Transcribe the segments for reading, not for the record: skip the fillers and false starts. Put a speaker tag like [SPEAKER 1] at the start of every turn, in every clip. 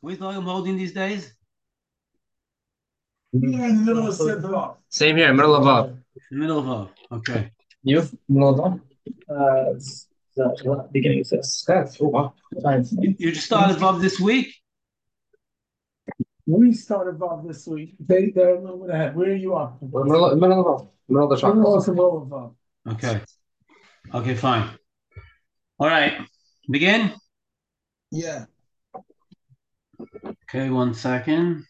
[SPEAKER 1] Where's the I'm holding these days?
[SPEAKER 2] Yeah, in the middle of September.
[SPEAKER 3] Same here, middle of up.
[SPEAKER 1] In the middle of okay.
[SPEAKER 3] You? Middle of up?
[SPEAKER 2] It's the beginning of this.
[SPEAKER 3] That's oh wow.
[SPEAKER 1] You just started Vav this week?
[SPEAKER 2] We started Vav this week. They're a little bit ahead. Where are you off?
[SPEAKER 3] Middle of up. Middle of the shop.
[SPEAKER 2] We're also middle of Vav.
[SPEAKER 1] Okay. Okay, fine. All right. Begin?
[SPEAKER 2] Yeah.
[SPEAKER 1] Okay, 1 second.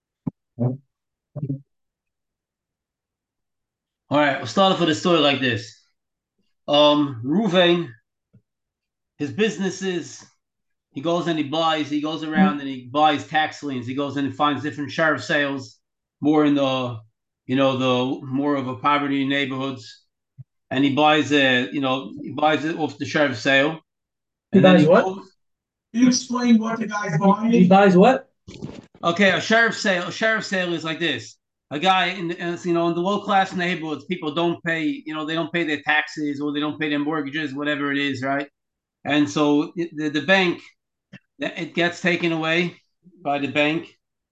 [SPEAKER 1] All right, we'll start off with a story like this. Ruvain, his business is he goes and he goes around and he buys tax liens. He goes and he finds different sheriff sales, more in the more of a poverty neighborhoods, and he buys he buys it off the sheriff's sale,
[SPEAKER 2] He
[SPEAKER 1] and then
[SPEAKER 2] buys
[SPEAKER 1] he
[SPEAKER 2] what?
[SPEAKER 1] goes.
[SPEAKER 2] You explain what the guy's buying. He buys what?
[SPEAKER 1] Okay, a sheriff's sale is like this. A guy in the low class neighborhoods, people don't pay, they don't pay their taxes or they don't pay their mortgages, whatever it is, right? And so the bank, it gets taken away by the bank,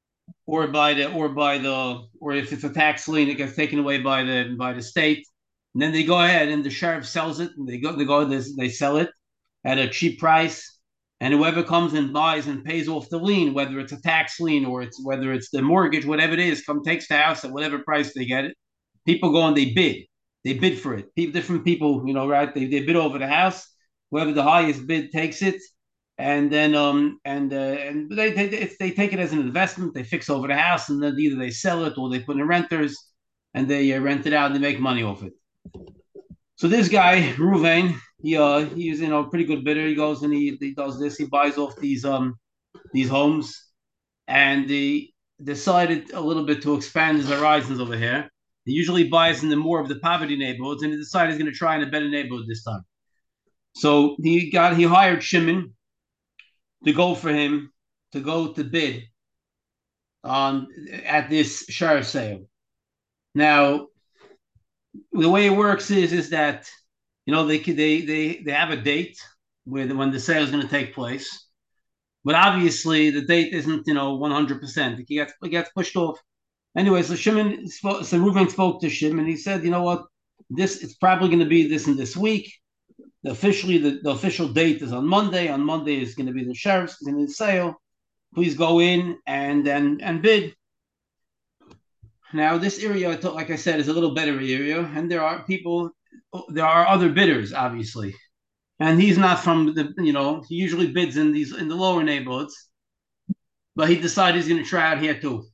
[SPEAKER 1] or if it's a tax lien, it gets taken away by the state. And then they go ahead and the sheriff sells it, and they sell it at a cheap price, and whoever comes and buys and pays off the lien, whether it's a tax lien or whether it's the mortgage, whatever it is, takes the house at whatever price they get it. People go and they bid for it. Different people, right? They bid over the house. Whoever the highest bid takes it, and then and they take it as an investment. They fix over the house, and then either they sell it or they put in renters, and they rent it out and they make money off it. So this guy Ruvain, he's pretty good bidder. He goes and he does this. He buys off these homes, and he decided a little bit to expand his horizons over here. He usually buys in the more of the poverty neighborhoods, and he decided he's going to try in a better neighborhood this time. So he hired Shimon to go for him to go to bid on at this sheriff sale. Now, the way it works is that they have a date when the sale is going to take place, but obviously the date isn't 100%. It gets pushed off. Anyway, so Reuven spoke to Shimon, and he said, you know what, this it's probably going to be this in this week. The official date is on Monday. On Monday is going to be the sheriff's in the sale. Please go in and bid. Now, this area, like I said, is a little better area, and there are other bidders, obviously. And he's not from he usually bids in the lower neighborhoods, but he decided he's going to try out here too.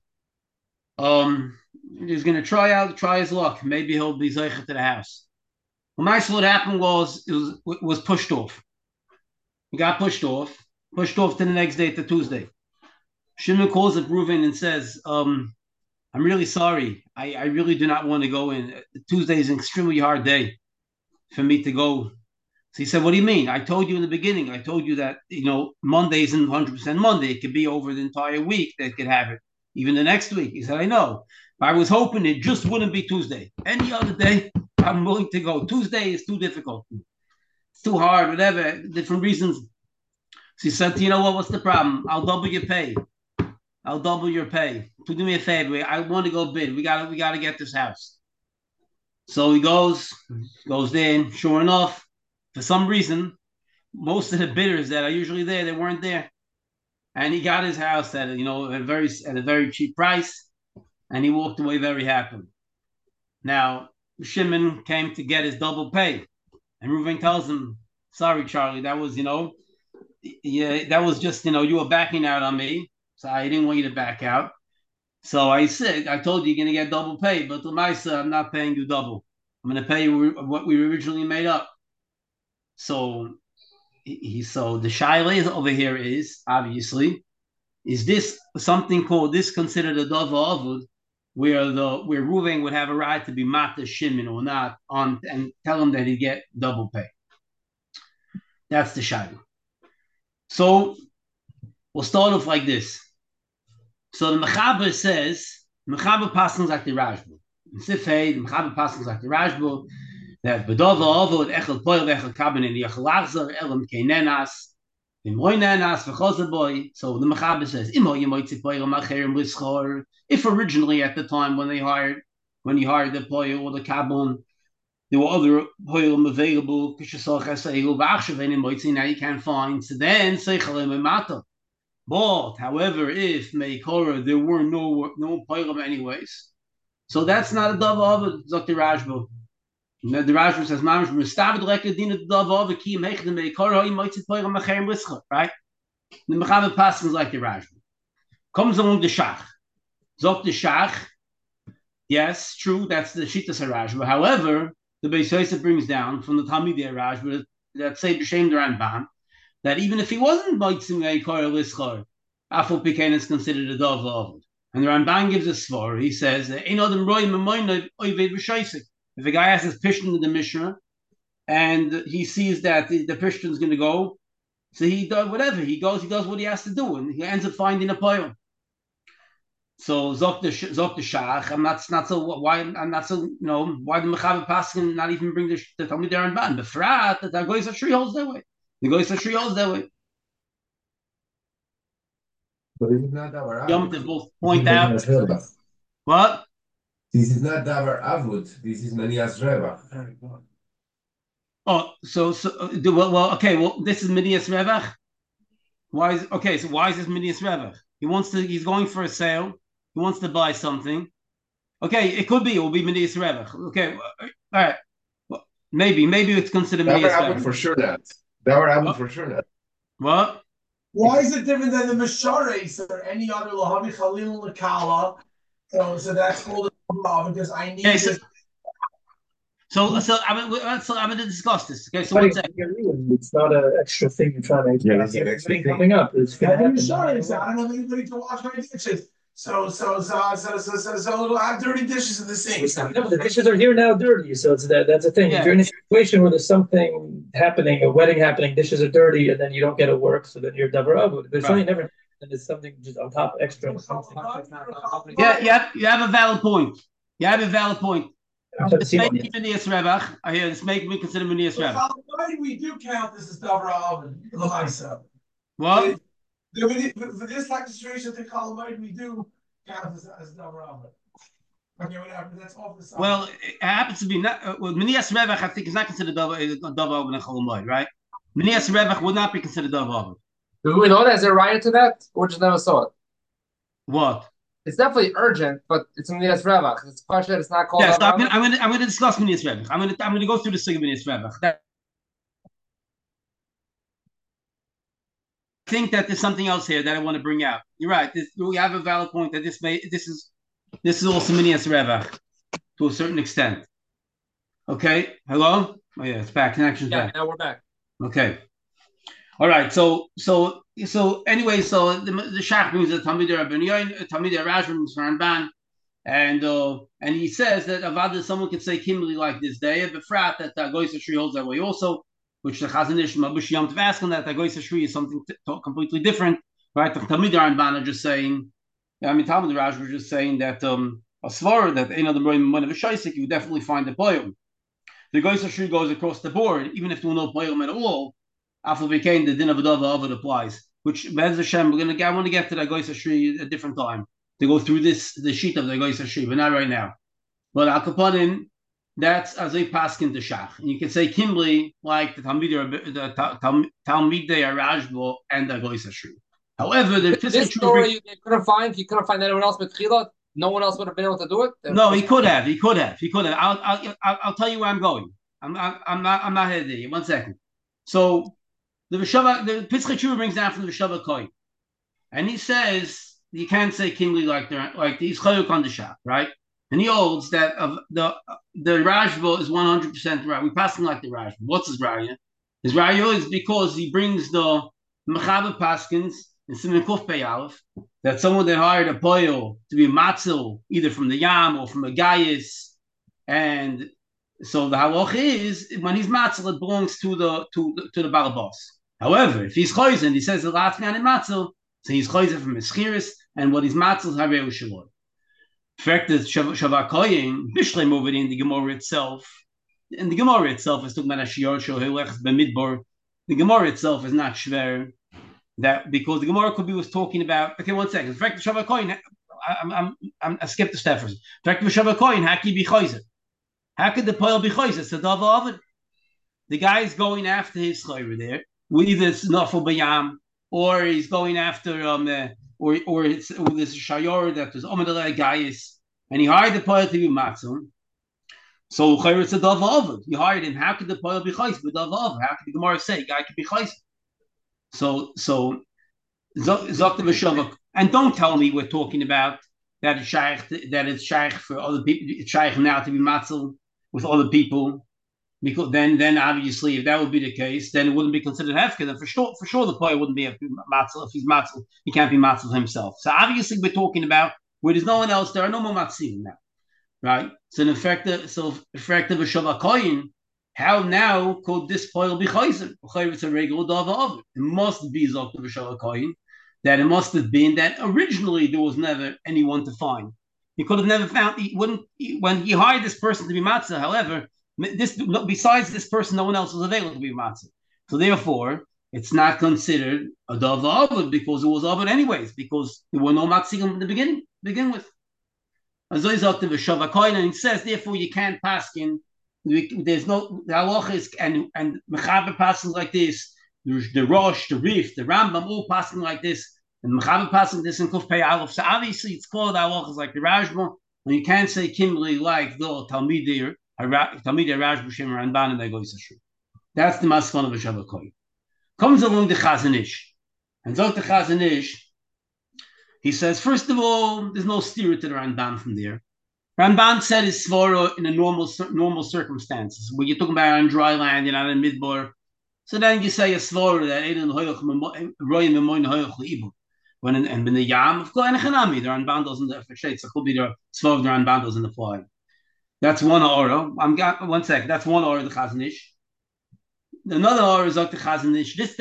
[SPEAKER 1] He's going to try his luck. Maybe he'll be zeicha to the house. Well, actually, what happened was it was pushed off. He got pushed off to the next day, to Tuesday. Shimon calls up Reuven and says, I'm really sorry. I really do not want to go in. Tuesday is an extremely hard day for me to go. So he said, what do you mean? I told you in the beginning. I told you that, Monday isn't 100% Monday. It could be over the entire week that could have it, even the next week. He said, I know. I was hoping it just wouldn't be Tuesday. Any other day, I'm willing to go. Tuesday is too difficult. It's too hard, whatever, different reasons. So he said, you know what? What's the problem? I'll double your pay. I'll double your pay. Do me a favor. I want to go bid. We gotta get this house. So he goes in. Sure enough, for some reason, most of the bidders that are usually there, they weren't there. And he got his house at a very cheap price, and he walked away very happy. Now Shimon came to get his double pay, and Reuven tells him, "Sorry, Charlie, that was yeah, that was just you were backing out on me, so I didn't want you to back out. So I told you you're gonna get double pay, but Lamaisa, I'm not paying you double. I'm gonna pay you what we originally made up." So so the shaila over here is obviously, is this something called this considered a dava avud, where Ruvain would have a right to be mata Shimon or not on and tell him that he get double pay. That's the shaila. So we'll start off like this. So the Mechaber says, Mechaber passes like the Rashba. In Sifhei, the Mechaber passes like the Rashba, that Bedova Avod, Echel Poil, Echel Kabin, and Yechel Achzer, Elam Keinenas. So the Mechaber says, if originally at the time when he hired the poil or the kabon, there were other poilim available, now you can't find. So then but however, if Meikora there were no poilim anyways, so that's not a dava of Dr. Rajbo. The Rajbo says, "Mamish mistavid lekadina dava of ki meichad Meikora you might sit poilim machem lischot." Right? The Mechaber passes like the Rajbo. Comes along the Shach. Zok the Shach. Yes, true. That's the Shittas Rajbo. However, the Beis Yosef brings down from the Talmidei Rajbo that say b'shem the Ramban that even if he wasn't mitzim a Korah Lischor, Afal Pikein is considered a dove of. And the Ramban gives a svar. He says, if a guy has his pishton in the Mishnah and he sees that the pishton is going to go, so he does whatever. He does what he has to do, and he ends up finding a poem. So Zok the Shach, I'm not so why the Mechaber Paskin not even bring the Talmidei Ramban. The Frat that the Goyis Ashri holds that way. The Goyis Ashri holds that way.
[SPEAKER 4] But this is not Davar
[SPEAKER 1] Yom
[SPEAKER 4] Avud.
[SPEAKER 1] both point out. What?
[SPEAKER 4] This is not Davar Avud. This is Manias Revach.
[SPEAKER 1] Oh, okay. Well, this is Midias Revach. Why is this Midias Revach? He's going for a sale. He wants to buy something. Okay, it will be Midias Revach. Okay, all right. Well, maybe it's considered Midias Revach.
[SPEAKER 4] For sure not. Davar Avud for sure not.
[SPEAKER 1] What?
[SPEAKER 2] Why is it different than the Mishares or any other Lahami Khalil Lakala? So that's called a because I need this.
[SPEAKER 1] So I'm going to discuss this. Okay, so
[SPEAKER 5] it's not an extra thing you're trying to.
[SPEAKER 4] Yeah, it's an extra thing.
[SPEAKER 5] Coming up. It's going to happen.
[SPEAKER 2] I don't have anybody to wash my dishes. So we'll have dirty dishes in the sink.
[SPEAKER 5] No, the dishes are here now dirty, so that's the thing.
[SPEAKER 1] Yeah.
[SPEAKER 5] If you're in a situation where there's something happening, a wedding happening, dishes are dirty, and then you don't get to work, so then you're davar avud. There's something never, and there's something just on top extra.
[SPEAKER 1] Yeah, you have a valid point. This may be Midias Revach. I hear this may be considered Midias Revach.
[SPEAKER 2] Why we do count this as davar avud?
[SPEAKER 1] What?
[SPEAKER 2] For this type of situation, the Kalamite we do count as davar avud. Okay, whatever. That's off the side.
[SPEAKER 1] Well, it happens to be not. Midias Revach, I think, is not considered davar avud and Kalamite, right? Midias Revach would not be considered davar avud.
[SPEAKER 3] Do we know there's a riot to that, or just never saw it?
[SPEAKER 1] What?
[SPEAKER 3] It's definitely urgent, but it's in Midas Revach. It's a question. It's not called.
[SPEAKER 1] Yes, I'm going to discuss Midias Revach. I'm going to go through the sig of Midias Revach. I think that there's something else here that I want to bring out. You're right. We have a valid point that this is also Midias Revach to a certain extent. Okay. Hello. Oh yeah, it's back. Connection's back.
[SPEAKER 3] Yeah, now we're back.
[SPEAKER 1] Okay. All right. So anyway, so the Shach brings the Talmidei Rajbo brings Ramban, and he says that Avada someone could say Kimli like this day, but Frat that Goyis Ashri holds that way also, which the Chazon Ish Mabush Yom Tov asking that Goyis Ashri is something completely different, right? The Talmidei Ramban are just saying, Talmidei Rajbo was just saying that a svara that ain't other one of a shaisik, you definitely find the poyum. The Goyis Ashri goes across the board, even if there were no poyum at all. After became the din of Adava applies, which Bez Hashem, I want to get to the Goyis Ashri at a different time to go through the sheet of the Goyis Ashri, but not right now. But Al Kapanim, that's as a paskin to Shach. And you can say Kimli like the Talmidei Rajbo and the Goyis Ashri. However,
[SPEAKER 3] this story you couldn't find anyone else but Chilot. No one else would have been able to do it.
[SPEAKER 1] No, he could have. I'll tell you where I'm going. I'm not headed there. 1 second. So the Pitzchei Tshuva brings down from the Veshava Kohen, and he says you can't say Kimli like he's Chayuk on the Shach, right? And he holds that the Rajbo is 100% right. We pass him like the Rajbo. What's his Raya? His Raya is because he brings the Mechaber Paskins in Siman Kuf Pei Aleph that someone that hired a poil to be a matzil either from the Yam or from a Gaius, and so the halach is when he's matzil, it belongs to the balabas. However, if he's chayzen, he says the last man in matzil, so he's chayzen from his chiris, and what he's matzil is hareu shalom. In fact, the Shavak Koyin Bishlem over in the Gemara itself, and the Gemara itself is talking about a shiur shohilech b'midbar. The Gemara itself is not shver. that because the Gemara could be was talking about. Okay, 1 second. In fact, the Shavah Kohen. I skipped the step first. In fact, the Shavah Kohen, how could be chayzer? How could the poil be chayzer? It's a dava of it. The guy is going after his chayzer there. Either it's nafal bayam, or he's going after or there's a shayor that was omadalei gayis, and he hired the poil to be matzon. So chayzer it's a dava of it. He hired him. How could the poil be chayzer? The dava of it. How could the Gemara say guy could be chayzer? So Zok the Shavah. And don't tell me we're talking about that it's shaykh for other people. It's shaykh now to be matzel with other people, because then obviously if that would be the case, then it wouldn't be considered hefker. Then for sure the boy wouldn't be matzel. If he's matzel, he can't be matzel himself. So obviously we're talking about where there's no one else. There are no more matzim now, right? So in effect of a Shavah Kohen, how now could this boy be chayzer? It's a regular dava. It must be Zok of a Shavah Kohen. That it must have been that originally there was never anyone to find. He could have never found. When he hired this person to be matzah. However, besides this person, no one else was available to be matzah. So therefore, it's not considered a dava avod because it was avod anyways, because there were no matzigim in the beginning. Begin with. And he says, therefore, you can't paskin. There's no the halachas and mechaber passing like this. The Rosh, the Rif, the Rambam, all passing like this, and Mechaber passing this in Kuf Pei Aleph. So obviously, it's called halachas like the Rashba, and you can't say Kimberly like the Talmidei Rashba Shem Ramban and they go Yisashu. That's the maskon of a Shavah Kohen. Comes along the Chazon Ish, and so the Chazon Ish, he says first of all, there's no steer to the Ramban from there. Ramban said his svara in a normal circumstances, where you're talking about on dry land, you're not in Midbar. So then you say a svara that ain't in royim and hoyach leibul. When in the yam, of course, and chanami, the Ramban doesn't affect. So could be the svara of the Ramban doesn't apply. That's one aura. I'm got 1 second. That's one aura the Chazon Ish. Another aura is like the Chazon Ish. This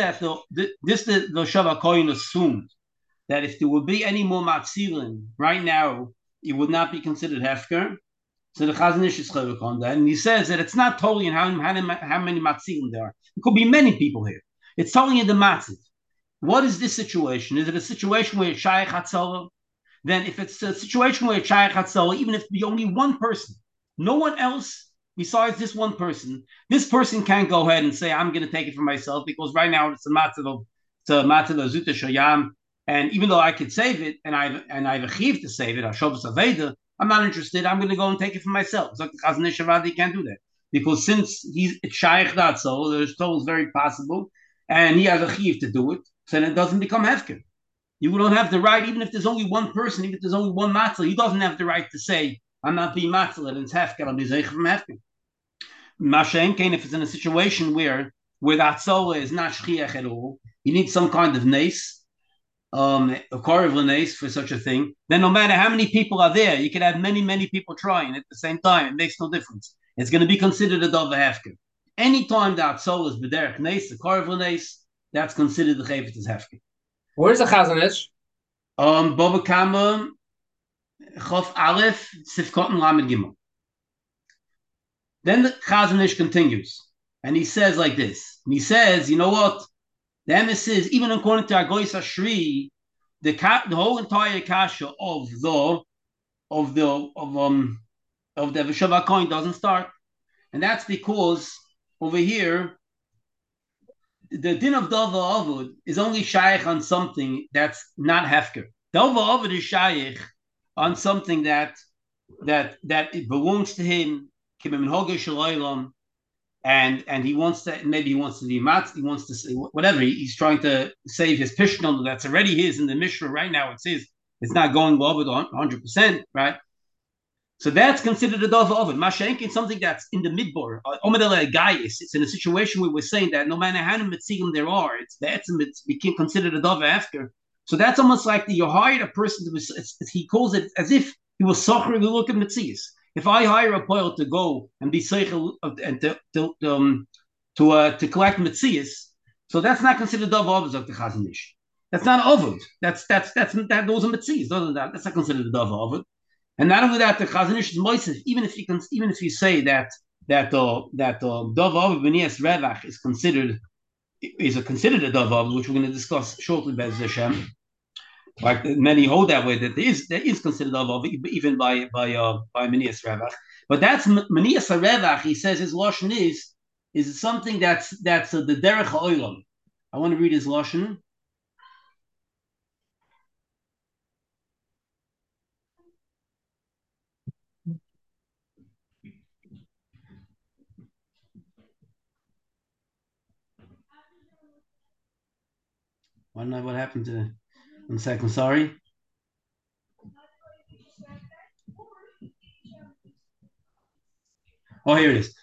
[SPEAKER 1] the Shavah Kohen assumed that if there would be any more matzilin right now, it would not be considered hefker. So the Chazon Ish is chavik on that, and he says that it's not totally in how many matzilim there are. There could be many people here. It's totally in the matziv. What is this situation? Is it a situation where it's shaykh hatzala? Then if it's a situation where it's shaykh hatzala, even if the only one person, no one else besides this one person, this person can't go ahead and say, I'm going to take it for myself, because right now it's a matziv of zuta shayam, and even though I could save it, and I have a chiv to save it, Hashavas Aveda, I'm not interested. I'm going to go and take it for myself. So the Chazon Ish Shavadi can't do that, because since he's shaykh that soul, the soul is very possible, and he has a chiv to do it, so then it doesn't become hefker. You don't have the right, even if there's only one person, even if there's only one matzah, he doesn't have the right to say, I'm not being matzah, and it's hefker. I'll be zeich from hefker. Mashen Kain, if it's in a situation where that soul is not shchiach at all, you need some kind of nace. A korv for such a thing, then no matter how many people are there, you can have many people trying at the same time. It makes no difference. It's going to be considered a dava hefker. Anytime that soul is b'derech nes, the korv that's considered the chayvit as hefker.
[SPEAKER 3] Where's the Chazon Ish?
[SPEAKER 1] Baba Kama, Chof Aleph, Sifkot and Lamed Gimel. Then the Chazon Ish continues, and he says like this. And he says, you know what? The emissaries, even according to Agois Ashri, the whole entire kasha of the Shavah Kohen doesn't start, and that's because over here the din of dava avud is only shaykh on something that's not hefker. Dava avud is shaykh on something that it belongs to him, and he wants to, maybe he wants to be matz, he wants to say whatever, he's trying to save his pishnon that's already his in the Mishnah right now. It says it's not going over 100%, right? So that's considered a dava ovid. Mashenkin, something that's in the midbar, it's in a situation where we're saying that no matter how many mitzigim there are, it's became considered a dava after. So that's almost like you hired a person he calls it as if he was socher to look at mitzigis. If I hire a poil to go and be seichel and to collect mitzias, so that's not considered dava avos of the Chazon Ish. That's not avod. Those are mitzias. That's not considered a dava avod. And not only that, the Chazon Ish is moisef. Even if you say that dava avod b'nias revach is considered is considered a davav, which we're going to discuss shortly, Bez Hashem. Like many hold that way, that there is considered davav even by Manias Revach. But that's Manias Revach. He says his lashon is something that's the derech ha'olam. I want to read his lashon. I don't know what happened to. 1 second, sorry. Oh, here it is.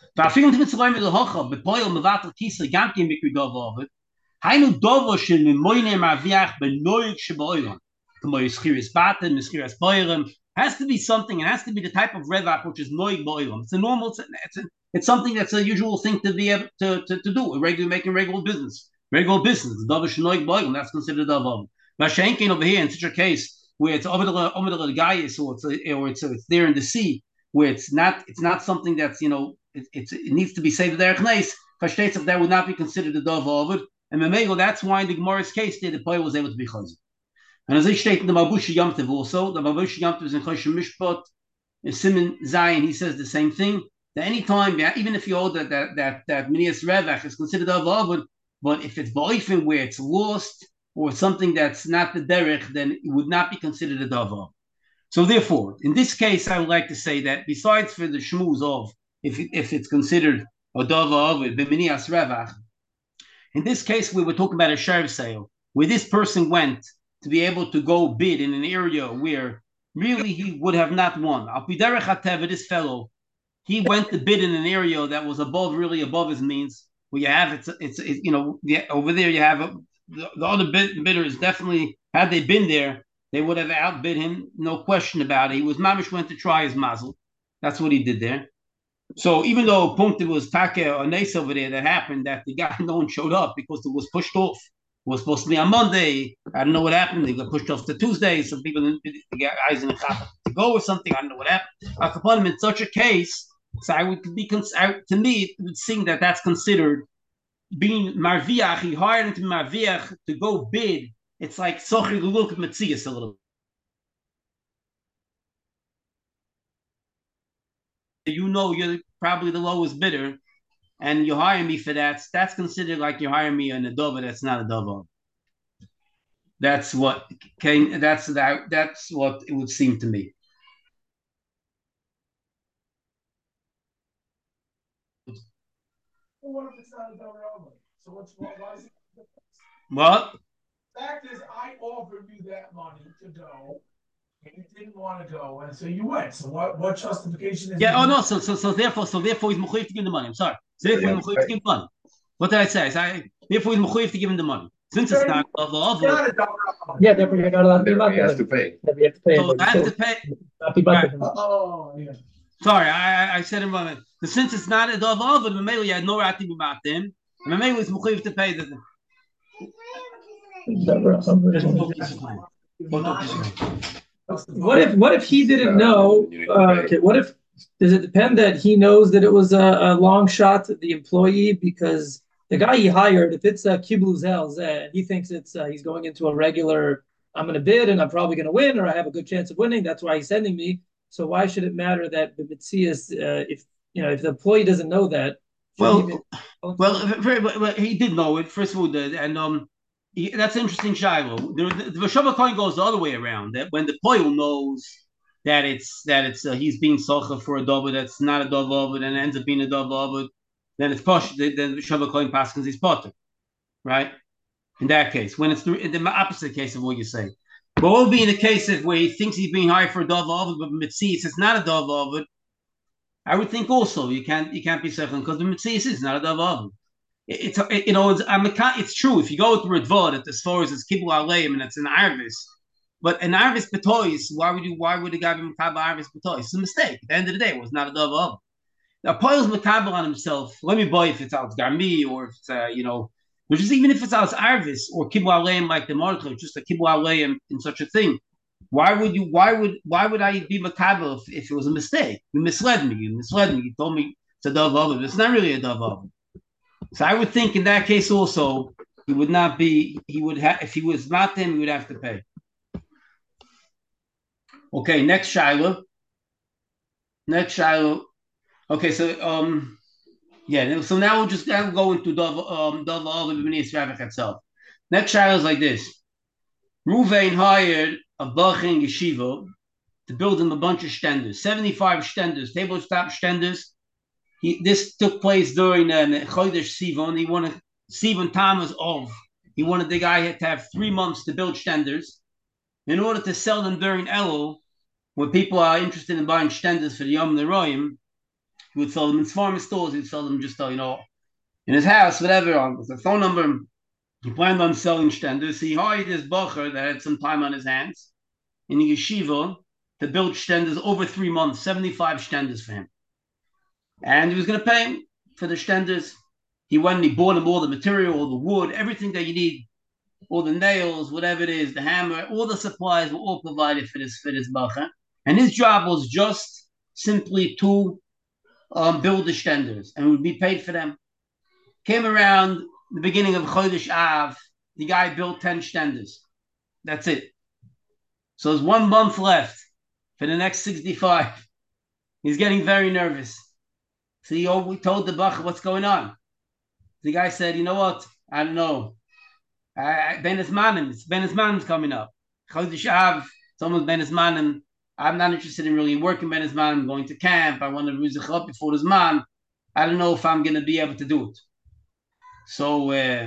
[SPEAKER 1] Has to be something. It has to be the type of revach which is noig boilam. It's a normal. It's something that's a usual thing to be able to do. Making regular business. Regular business. That's considered davav. Mashenkin over here in such a case where it's over the gayis or it's there in the sea where it's not something that's it needs to be saved there. Versteht sich that would not be considered a davav. And Memego, that's why in the Gemara's case there the poil was able to be chazir. And as I state in the Mabushi Yamtev also, the Mabushi Yamtev is in Choshen Mishpat, in Simon Zion, he says the same thing. That any time, even if you hold that Minias Revach is considered davav, but if it's boifin where it's lost or something that's not the derech, then it would not be considered a davav. So therefore, in this case, I would like to say that besides for the shmuz of if it's considered a davav with Minias Revach, in this case we were talking about a sheriv sale where this person went to be able to go bid in an area where really he would have not won. This fellow, he went to bid in an area that was above his means. Where you have over there you have the other bidders definitely, had they been there, they would have outbid him, no question about it. He was mamish went to try his mazel. That's what he did there. So even though Punkte was Take or Nace over there that happened, that the guy no one showed up because it was pushed off. It was supposed to be on Monday. I don't know what happened. They got pushed off to Tuesday. Some people didn't get eyes in the chap to go or something. I don't know what happened. In such a case, so I would be to me it would seem that that's considered being marviach. He hired him to marviach to go bid. It's like sochi look metzias a little. You're probably the lowest bidder, and you hire me for that. That's considered like you hire me on a dova. That's not a dova. That's what came. That's what it would seem to me.
[SPEAKER 2] Well, what if it's not a dova? So why is it?
[SPEAKER 1] What?
[SPEAKER 2] The fact is, I offered you that money to go. And you didn't want to go, and so you went. So what justification is?
[SPEAKER 1] Yeah. Oh no. So therefore he's mechuyev to give him the money. I'm sorry. So therefore he's mechuyev to give him money. What did I say? Therefore he's mechuyev to give him the money. Since it's not
[SPEAKER 5] yeah, therefore you're not allowed to pay.
[SPEAKER 4] He has to pay.
[SPEAKER 5] You have to pay.
[SPEAKER 1] So I have to pay.
[SPEAKER 5] Right.
[SPEAKER 2] Oh yeah.
[SPEAKER 1] Sorry, I said it wrong. But since it's not a davav, the Mamela you had no right to be about them. The Mamela was mechuyev to pay the.
[SPEAKER 5] What if he didn't know? What if does it depend that he knows that it was a long shot the employee because the guy he hired, if it's a kibbutz and he thinks it's he's going into a regular, I'm going to bid and I'm probably going to win or I have a good chance of winning. That's why he's sending me. So why should it matter that the mitzias if the employee doesn't know that?
[SPEAKER 1] Well, he did know it. First of all, and that's interesting, Shiloh. The Veshava Coin goes the other way around. That when the poil knows that it's he's being socha for a dova that's not a dova, and ends up being a dova, then it's posh. Then the Veshava Coin passes he's potter, right? In that case, when it's the opposite case of what you say. But what would be in the case of where he thinks he's being hired for a dova, but mitzias it's not a dova? I would think also you can't be socha because the mitzias is not a dova. It's true if you go through Ritva as far as it's Kibbul Aleim and it's an Arvis, but an Arvis Betois, why would the guy be Makabal Arvis Betois? It's a mistake. At the end of the day, it was not a dove of. Now Poil's Makabal on himself. Let me buy if it's out Garmi or if it's which is even if it's out Arvis or Kibbul Aleim like the Markle, just a Kibbul Aleim in such a thing. Why would I be Makabal if it was a mistake? You misled me. You told me it's a dove of. It's not really a dove of. So I would think in that case also, he would not be, he would have, if he was not him, he would have to pay. Okay, next Shiloh. Next Shiloh. Okay, so yeah, so now we'll just go into Dov itself. Next Shiloh is like this. Ruvain hired a Bach in Yeshiva to build him a bunch of stenders, 75 stenders, tabletop stenders. This took place during Chodesh Sivan. He wanted Sivan Tammuz of. He wanted the guy to have 3 months to build stenders in order to sell them during Elul. When people are interested in buying stenders for the Yom Neroim, he would sell them in farm stores. He'd sell them just, in his house, whatever, on the phone number. He planned on selling stenders. He hired this bacher that had some time on his hands in the yeshiva to build stenders over 3 months, 75 stenders for him. And he was going to pay him for the stenders. He went and he bought him all the material, all the wood, everything that you need, all the nails, whatever it is, the hammer, all the supplies were all provided for this bacher. And his job was just simply to build the stenders and would be paid for them. Came around the beginning of Chodesh Av, the guy built 10 stenders. That's it. So there's 1 month left for the next 65. He's getting very nervous. So we told the Bach what's going on. The guy said, you know what? I don't know. Ben Esmanim coming up. Chodesh Av, it's almost Ben Esmanim. I'm not interested in really working Ben Esmanim. I'm going to camp. I want to rizich up before this man. I don't know if I'm going to be able to do it. So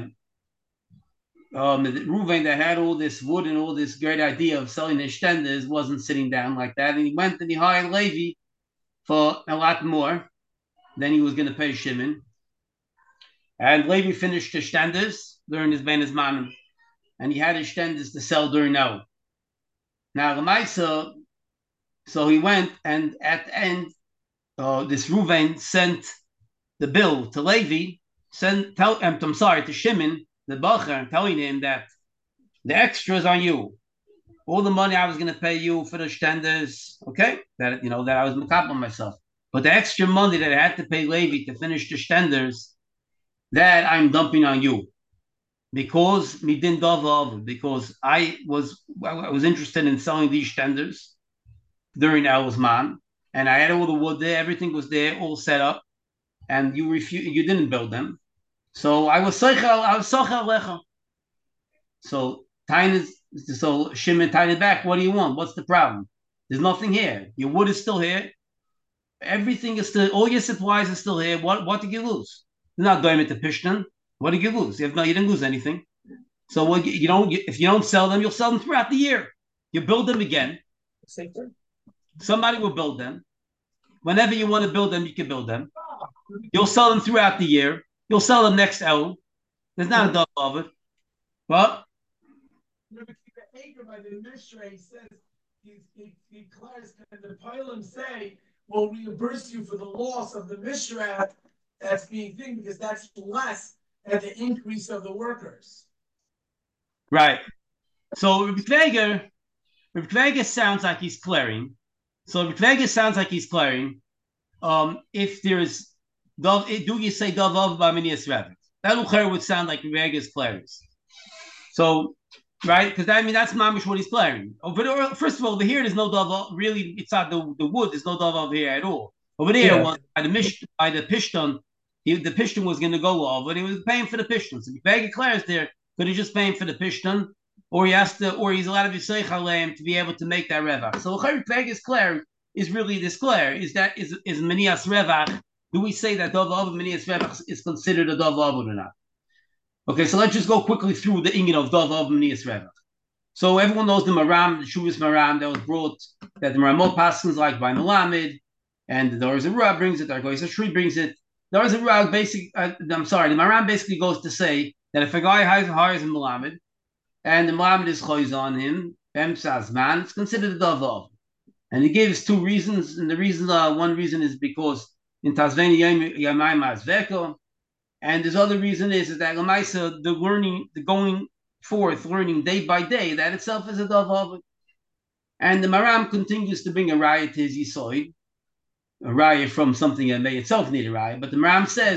[SPEAKER 1] Reuven that had all this wood and all this great idea of selling his stenders wasn't sitting down like that. And he went and he hired Levi for a lot more than he was going to pay Shimon. And Levi finished the stenders during his Ben Esmanim. And he had his stenders to sell during now. Now, Lamaisa, so he went, and at the end, this Reuven sent the bill to Levi, to Shimon, the Bacher, telling him that the extras on you, all the money I was going to pay you for the stenders, okay, that I was makabel myself, but the extra money that I had to pay Levi to finish the stenders, that I'm dumping on you, because midin davav, because I was interested in selling these stenders during El's man, and I had all the wood there, everything was there, all set up, and you didn't build them. So I was sochel lecha. So Shimon tied it back. What do you want? What's the problem? There's nothing here. Your wood is still here. Everything is still. All your supplies are still here. What did you lose? You're not going into Pishtan. What did you lose? You didn't lose anything. So if you don't sell them, you'll sell them throughout the year. You build them again. Somebody will build them. Whenever you want to build them, you can build them. You'll sell them throughout the year. You'll sell them next Elul. There's not a double of it. But
[SPEAKER 2] by the Mishrei says he declares, and the Pilim say, we'll reimburse you for the loss of the Mishrat that's being thing, because that's less than the increase of the workers.
[SPEAKER 1] Right. So Rebbe Kveger sounds like he's clearing. If there's do you say Davav B'Minias Revit? That would sound like Rega's clearance. So, right? Because that's mamish what he's clearing. First of all, over here there's no Davav. Really, it's not the wood. There's no Davav here at all. Over there, by the Pishton, the Pishton was going to go over, and he was paying for the Pishton. So if Rega clears there, could he just paying for the Pishton, or he's allowed to be Seich Aleim to be able to make that Revach? So Rega's clear is really this clear. Is Minias Revach? Do we say that Davav Minias Revach is considered a Davav or not? Okay, so let's just go quickly through the inyan of Davav Minias Revach. So everyone knows the Maram, the Shuvas Maram that was brought, that the Maramot Paskins like by Melamed, and the Doris Ra brings it, the Argois Shri brings it. Doris Ra the Maram basically goes to say that if a guy hires a Melamed, and the Melamed is choiz on him, man, it's considered a Davav. And he gives 2 reasons, and the reason, one reason is because in Tazveni Yamayim Azveko, and this other reason is that Lamaisa, the going forth, learning day by day, that itself is a Davav. And the Maram continues to bring a raya to his Yisoid, a raya from something that may itself need a raya, but the Maram says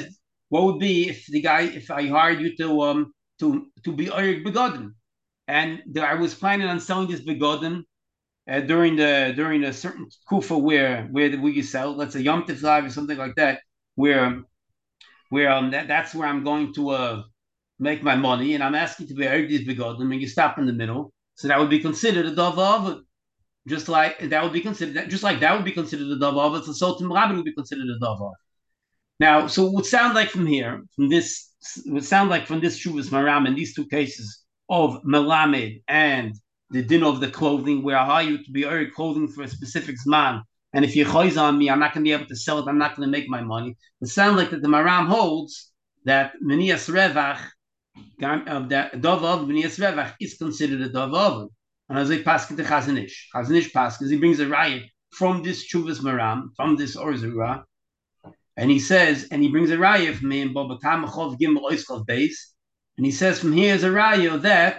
[SPEAKER 1] what would be if I hired you to be Orig Begodim, and I was planning on selling this Begodim during a certain kufa where you sell, let's say Yom Tov Live or something like that, where that's where I'm going to make my money, and I'm asking to be Orig these Begodim, and you stop in the middle, so that would be considered a Dava. Just like that would be considered a Dava, so Sultan Rabin would be considered a Dava. Now, so it would sound like from this Shuvas Maram in these two cases of Melamed and the din of the clothing, where I hire you to be earning clothing for a specific zman, and if you choiz on me, I'm not going to be able to sell it. I'm not going to make my money. It sounds like that the Maram holds that Menias Revach, that Dov of Menias Revach is considered a Dov of. And as I pass to Chazanish pass, because he brings a riot from this Shuvas Maram, from this Orzura. And he says, and he brings a raya from me in Babakam Gimel Oiskov base, and he says from here is a raya that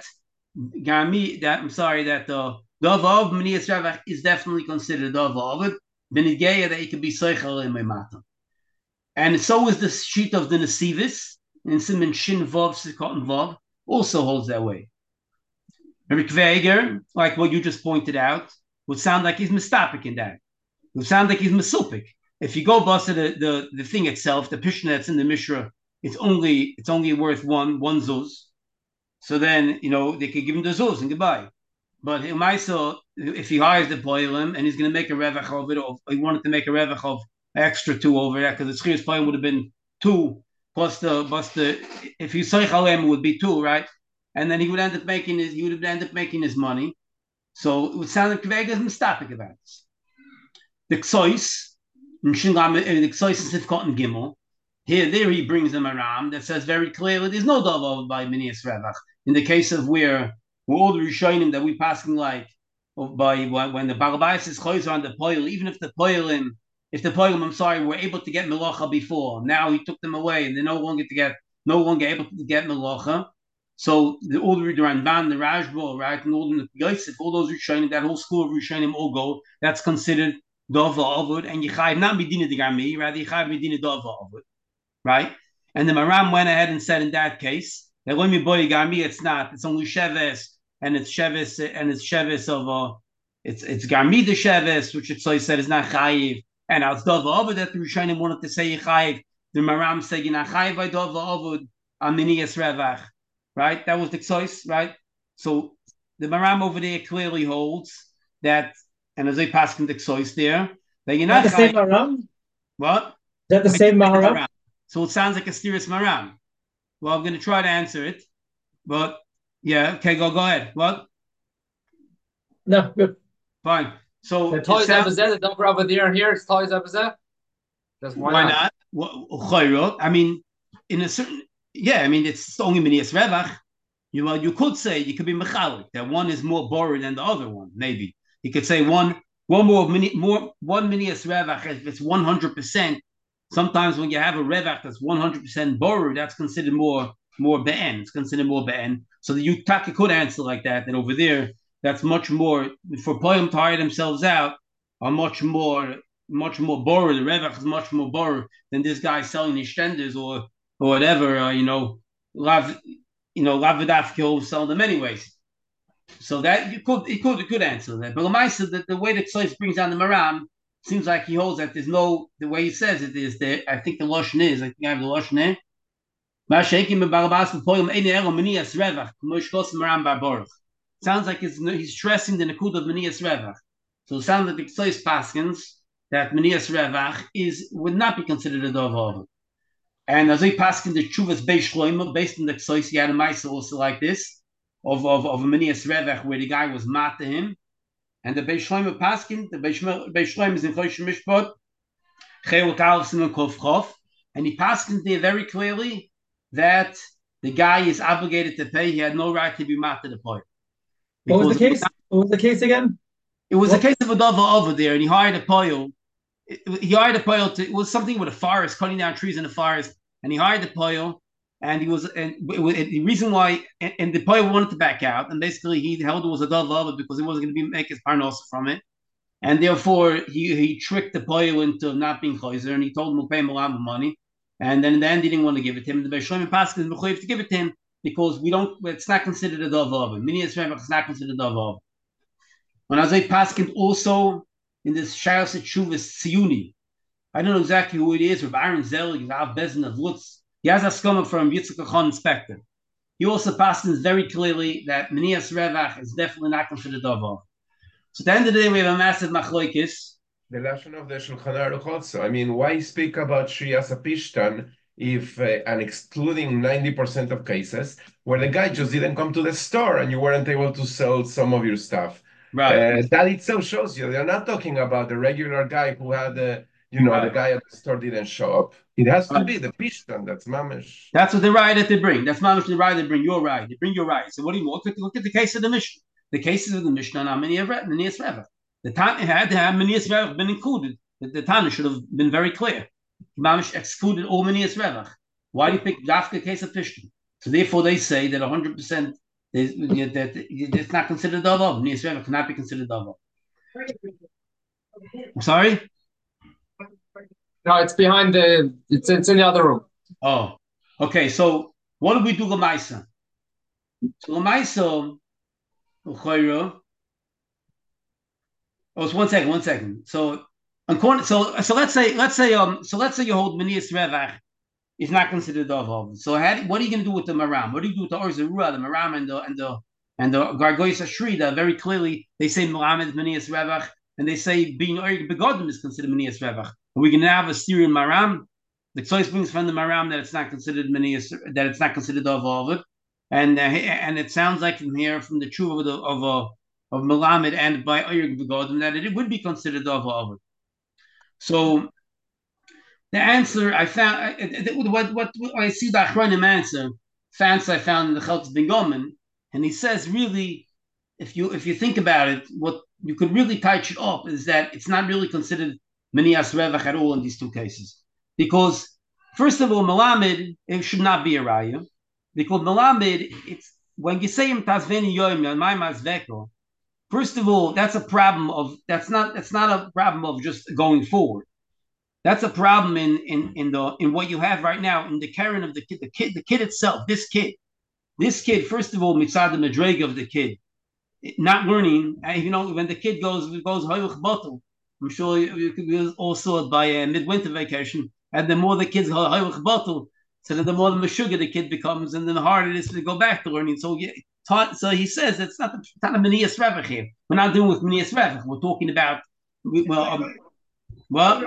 [SPEAKER 1] the Dov Menias Ravach is definitely considered Dov Ovid, Benigeya that it could be Seichel in Mata. And so is the sheet of the Nesivis in Simon Shin Vov Sikot and Vov also holds that way. Rabbi Kveger, like what you just pointed out, would sound like he's mistapik in that. It would sound like he's mesupik. If you go bust the thing itself, the Mishnah that's in the Mishra, it's only worth one zuz. So then they could give him the zuz and goodbye. But if he hires the poilim and he's going to make a revach of it, or he wanted to make a revach of extra 2 over that, because the schir's poilim would have been 2 plus the if he soichalem it would be 2, right? And then he would end up making his money. So it would sound like Kvega's mistapik about this. The Ksois. There he brings them around that says very clearly there's no dava by Menias Revach. In the case of where we're all the Rishonim that we passing like by when the Balabais is choizer on the poil, even if the poilim, were able to get melacha before, now he took them away and they're no longer able to get melacha. So all the Ramban, the Rajbo, right, and all the Yosef, all those Rishonim, that whole school of Rishonim all go. That's considered Dova Avud, and Yechayiv not Medina de Gami, rather Yechayiv Medina Dova Avud, right? And the Maram went ahead and said in that case that when we boy Gami, it's not. It's only Sheves, and it's Sheves of it's Gami the Sheves, which it's so he said is not Chayiv, and it's Dova Avud that the Rishonim wanted to say Yechayiv. The Maram said you're not Chayiv by Dova Avud Aminias Revach, right? That was the Ksois, right? So the Maram over there clearly holds that. And as they pass in the Ksois there, that you're not
[SPEAKER 5] the same Maram.
[SPEAKER 1] What?
[SPEAKER 5] Is that the same Maram?
[SPEAKER 1] So it sounds like a serious Maram. Well, I'm going to try to answer it, but yeah, okay, go ahead. What?
[SPEAKER 5] No, good.
[SPEAKER 1] Fine. So
[SPEAKER 3] the toys the number over there and here it's toys Abazet.
[SPEAKER 1] Why not? I mean, in a certain it's only Menias Revach. You could say you could be mechalik that one is more boring than the other one, maybe. You could say one minias revach if it's 100%. Sometimes when you have a revach that's 100% boru, that's considered more be'en. It's considered more be'en. So the Yutaka could answer like that. That over there, that's much more for poyim to hire themselves out are much more boru. The revach is much more boru than this guy selling his shtenders or whatever. Lav Vidaf will sell them anyways. So that you could answer that. But Lamaisa, that the way that Tzlois brings down the Maram seems like he holds that there's no, the way he says it is there. I think the Lashon is, I think I have the Lashon here. Sounds like he's stressing the Nakud of Menias Revach. So it sounds like the Tzlois Paskins that Menias Revach would not be considered a Dov. And as they Paskin the Chuvas Beish Shloima, based on the Tzlois, he had a Maisa also like this. Of a Menias Revach where the guy was mad to him, and the Beish Shlomo Paskin, the Beish Shlomo is in Chosh Mishpat, Chayot Aleph Simon Kof Chof, and he Paskin there very clearly that the guy is obligated to pay. He had no right to be mad to the point.
[SPEAKER 5] What was the case? What was the case again?
[SPEAKER 1] It was a case of a dava over there, and he hired a poil. It was something with a forest, cutting down trees in the forest, and he hired the poil. And the reason why, and the poil wanted to back out, and basically he held it was a dove because he wasn't going to make his parnos from it, and therefore he tricked the poil into not being chayzer, and he told him to pay him a lot of money, And then in the end, he didn't want to give it to him. The Beis Shlomo Paskin is mechuyev to give it to him because it's not considered a dov. Minias Revach is not considered a dov. When Azay Paskin also in this Shayos Tshuvas Tziyuni, I don't know exactly who it is, with Aaron Zelig, Rav Bezin of Lutz. He has a skama from Yitzchak Khan Inspector. He also passes very clearly that Minias Revach is definitely not considered dov. So at the end of the day, we have a massive machlokes.
[SPEAKER 4] The lashon of the Shulchan Aruch also. I mean, why speak about Shriyas Apishtan if and excluding 90% of cases where the guy just didn't come to the store and you weren't able to sell some of your stuff?
[SPEAKER 1] Right.
[SPEAKER 4] That itself shows you they're not talking about the regular guy who had the guy at the store didn't show up. It has to be the Pishtan. That's mamish.
[SPEAKER 1] That's what the right that they bring. That's mamish the right they bring. Your right. They bring your right. So what do you want? Look at the case of the Mishnah. The cases of the Mishnah are Minias Revach. The Tana had to have Minias Revach been included. The Tana should have been very clear. Mamish excluded all Minias Revach. Why do you pick Dafka case of Pishtan? So therefore they say that 100% that it's not considered dov. Minias Revach cannot be considered dov. I'm sorry?
[SPEAKER 3] No, it's behind it's in the other room.
[SPEAKER 1] Oh, okay. So what do we do Lamaisa? So Lamaisa, it's 1 second. So let's say you hold Minias Revach is not considered dov. So what are you going to do with the Maram? What do you do with the Orzerua, the Maram and the Gargoyes Ashrida? Very clearly, they say Maram is Minias Revach, and they say being Orig Begodim is considered Minias Revach. Are we going to have a Syrian Maram? The Ktsois brings from the Maram that it's not considered Minias, that it's not considered dov. And it sounds like from here, from the truth of Melamed and by Orig Begodim, that it would be considered dov. So the answer I found, what I see the Achronim answer, fancy I found in the Chelkes Ben Gomen, and he says really, if you think about it, what you could really touch it up is that it's not really considered Minias Revach at all in these two cases, because first of all, Melamed it should not be a raya, because Melamed it's when you say Im Tazveni Yoim Yalmai Mazveko. First of all, that's a problem of that's not a problem of just going forward. That's a problem in what you have right now in the Karen of the kid itself. This kid. First of all, mitzad the madrega of the kid, not learning. When the kid goes hoyuch bottle. I'm sure you all saw it by midwinter vacation. And the more the kids hoyuch bottle, so the more the meshuggah the kid becomes, and then the harder it is to go back to learning. So he says it's not a Minias Revach here. We're not dealing with Minias Revach. We're talking about what?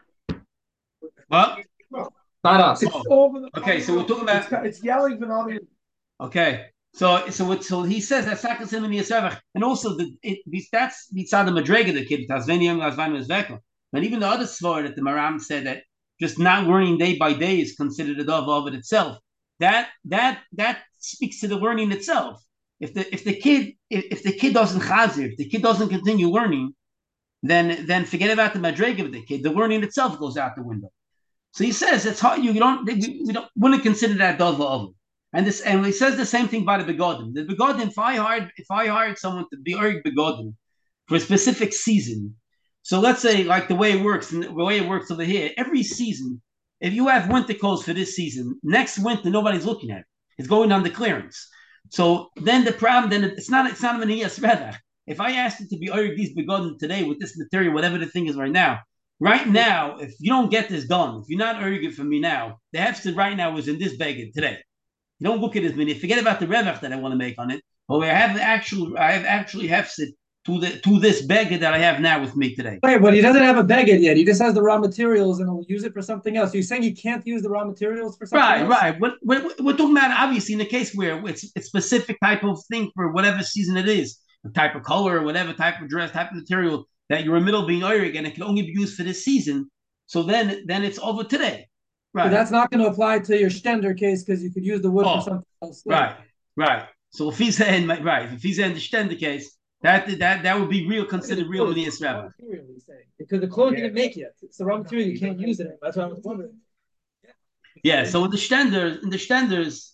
[SPEAKER 3] Not us.
[SPEAKER 1] Okay, so we're talking about
[SPEAKER 2] it's yelling for no.
[SPEAKER 1] Okay, so he says that's not considered Minias Revach, and also that's mitzad the madrega the kid Tazveni Azvan Mezveko. But even the other svar that the Maram said that just not learning day by day is considered a dov of it itself. That speaks to the learning itself. If the kid doesn't chazir, if the kid doesn't continue learning, then forget about the madrega of the kid. The learning itself goes out the window. So he says it's hard. We wouldn't consider that dov of it. And he says the same thing by the begodim. The begodim, if I hired someone to be Orig begodim for a specific season, so let's say like the way it works over here, every season, if you have winter clothes for this season, next winter nobody's looking at it. It's going on the clearance. So then the problem, it's not a Minias Revach. If I asked it to be Orig these begodim today with this material, whatever the thing is right now, if you don't get this done, if you're not Orig it for me now, the hefsed right now is in this beged today. You don't look at it as many. Forget about the revach that I want to make on it. But I have actually hefsed to this beged that I have now with me today.
[SPEAKER 5] Wait, but he doesn't have a beged yet. He just has the raw materials and he'll use it for something else. You're saying he can't use the raw materials for something else?
[SPEAKER 1] Right. We're talking about obviously in the case where it's a specific type of thing for whatever season it is, a type of color, whatever type of dress, type of material that you're in the middle of being Orig and it can only be used for this season. So then it's over today. Right.
[SPEAKER 5] But that's not going to apply to your Stender case because you could use the wood for something else.
[SPEAKER 1] Right. So if he's in the Stender case, that would be considered real Minias Revach.
[SPEAKER 5] Because the clothes didn't make it. It's the raw material, you can't use it. That's what I was wondering.
[SPEAKER 1] Yeah, so in the Stenders,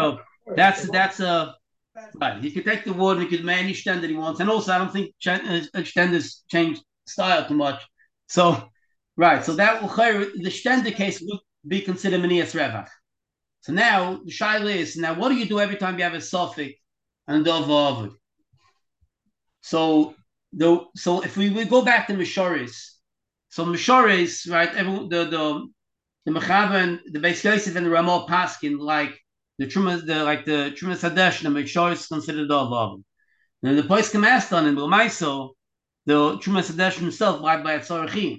[SPEAKER 1] that's right. He could take the wood and he could make any Stender he wants. And also I don't think Stenders change style too much. So right, so that the Stender case be considered Manias Revach. So now the shaila is, now what do you do every time you have a suffix and dov v'avud? So if we go back to Mishoris, so Mishoris, right? The Mechaber, the Beis Yosef and the Ramah Paskin, like the Trumas Hadesh, the Mishoris is considered dov v'avud. And the place came asked on in B'Maiso, the Trumas Hadesh himself lied by a tzorachim.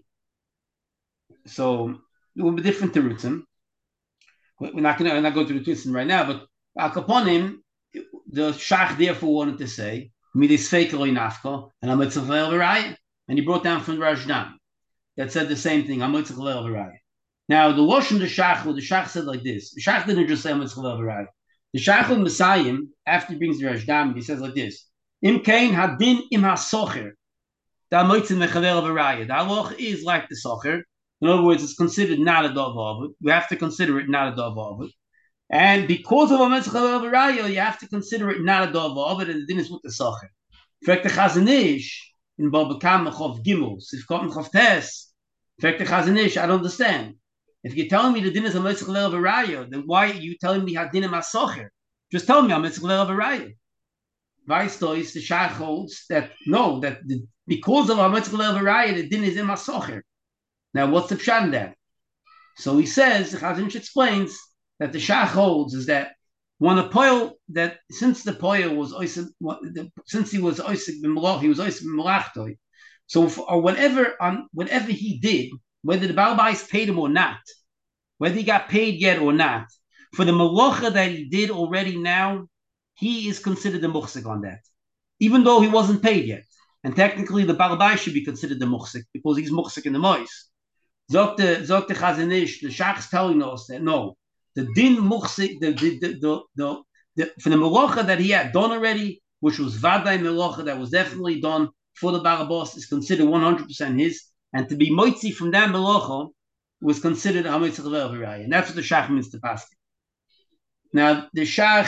[SPEAKER 1] So it will be different to Rutzim. We're not going to go through the Rutzim right now, but Al Kaponim, the Shach therefore wanted to say, Midis Fekel Nafko, and Amitzach Leil V'Raya, and he brought down from Rajdan that said the same thing, Amitzach Leil V'Raya. Now the Lashon the Shach said like this. The Shach didn't just say Amitzach Leil V'Raya. The Shach of Messiah, after he brings the Rajdan, he says like this: Im Kain Hadin Im HaSocher, the Amitzach Leil V'Raya. The halach is like the Socher. In other words, it's considered not a dov v'avud. We have to consider it not a dov v'avud. And because of Amitzach Leil V'Raya, you have to consider it not a dov v'avud, and the din is with the Socher. In fact, the Chazon Ish in Baba Kama Chov Gimel, Sifkot Chov Tes. In fact, the Chazon Ish, I don't understand. If you're telling me the din is Amitzach Leil V'Raya, then why are you telling me Hadin HaSocher? Just tell me Amitzach Leil V'Raya. Vaistois, the Shach holds that no, because of Amitzach Leil V'Raya, the din is Im HaSocher. Now, what's the pshat in that? So he says, the Chazon Ish explains that the Shach holds is that when a poil, that since the poil was since he was oisik b'melach, he was oisik b'melachtoi. So or whatever he did, whether the Baal Bais paid him or not, whether he got paid yet or not, for the melacha that he did already now, he is considered the muhsik on that, even though he wasn't paid yet. And technically, the Baal Bais should be considered the muhsik because he's muhsik in the mois. Zok the Chazon Ish, the Shach's telling us that no, the din muhsik, for the melacha that he had done already, which was vaday melacha that was definitely done for the Barabos, is considered 100% his, and to be moitzi from that melacha was considered Amitzach Leil V'Raya, and that's what the Shach means to pass. Now the Shach,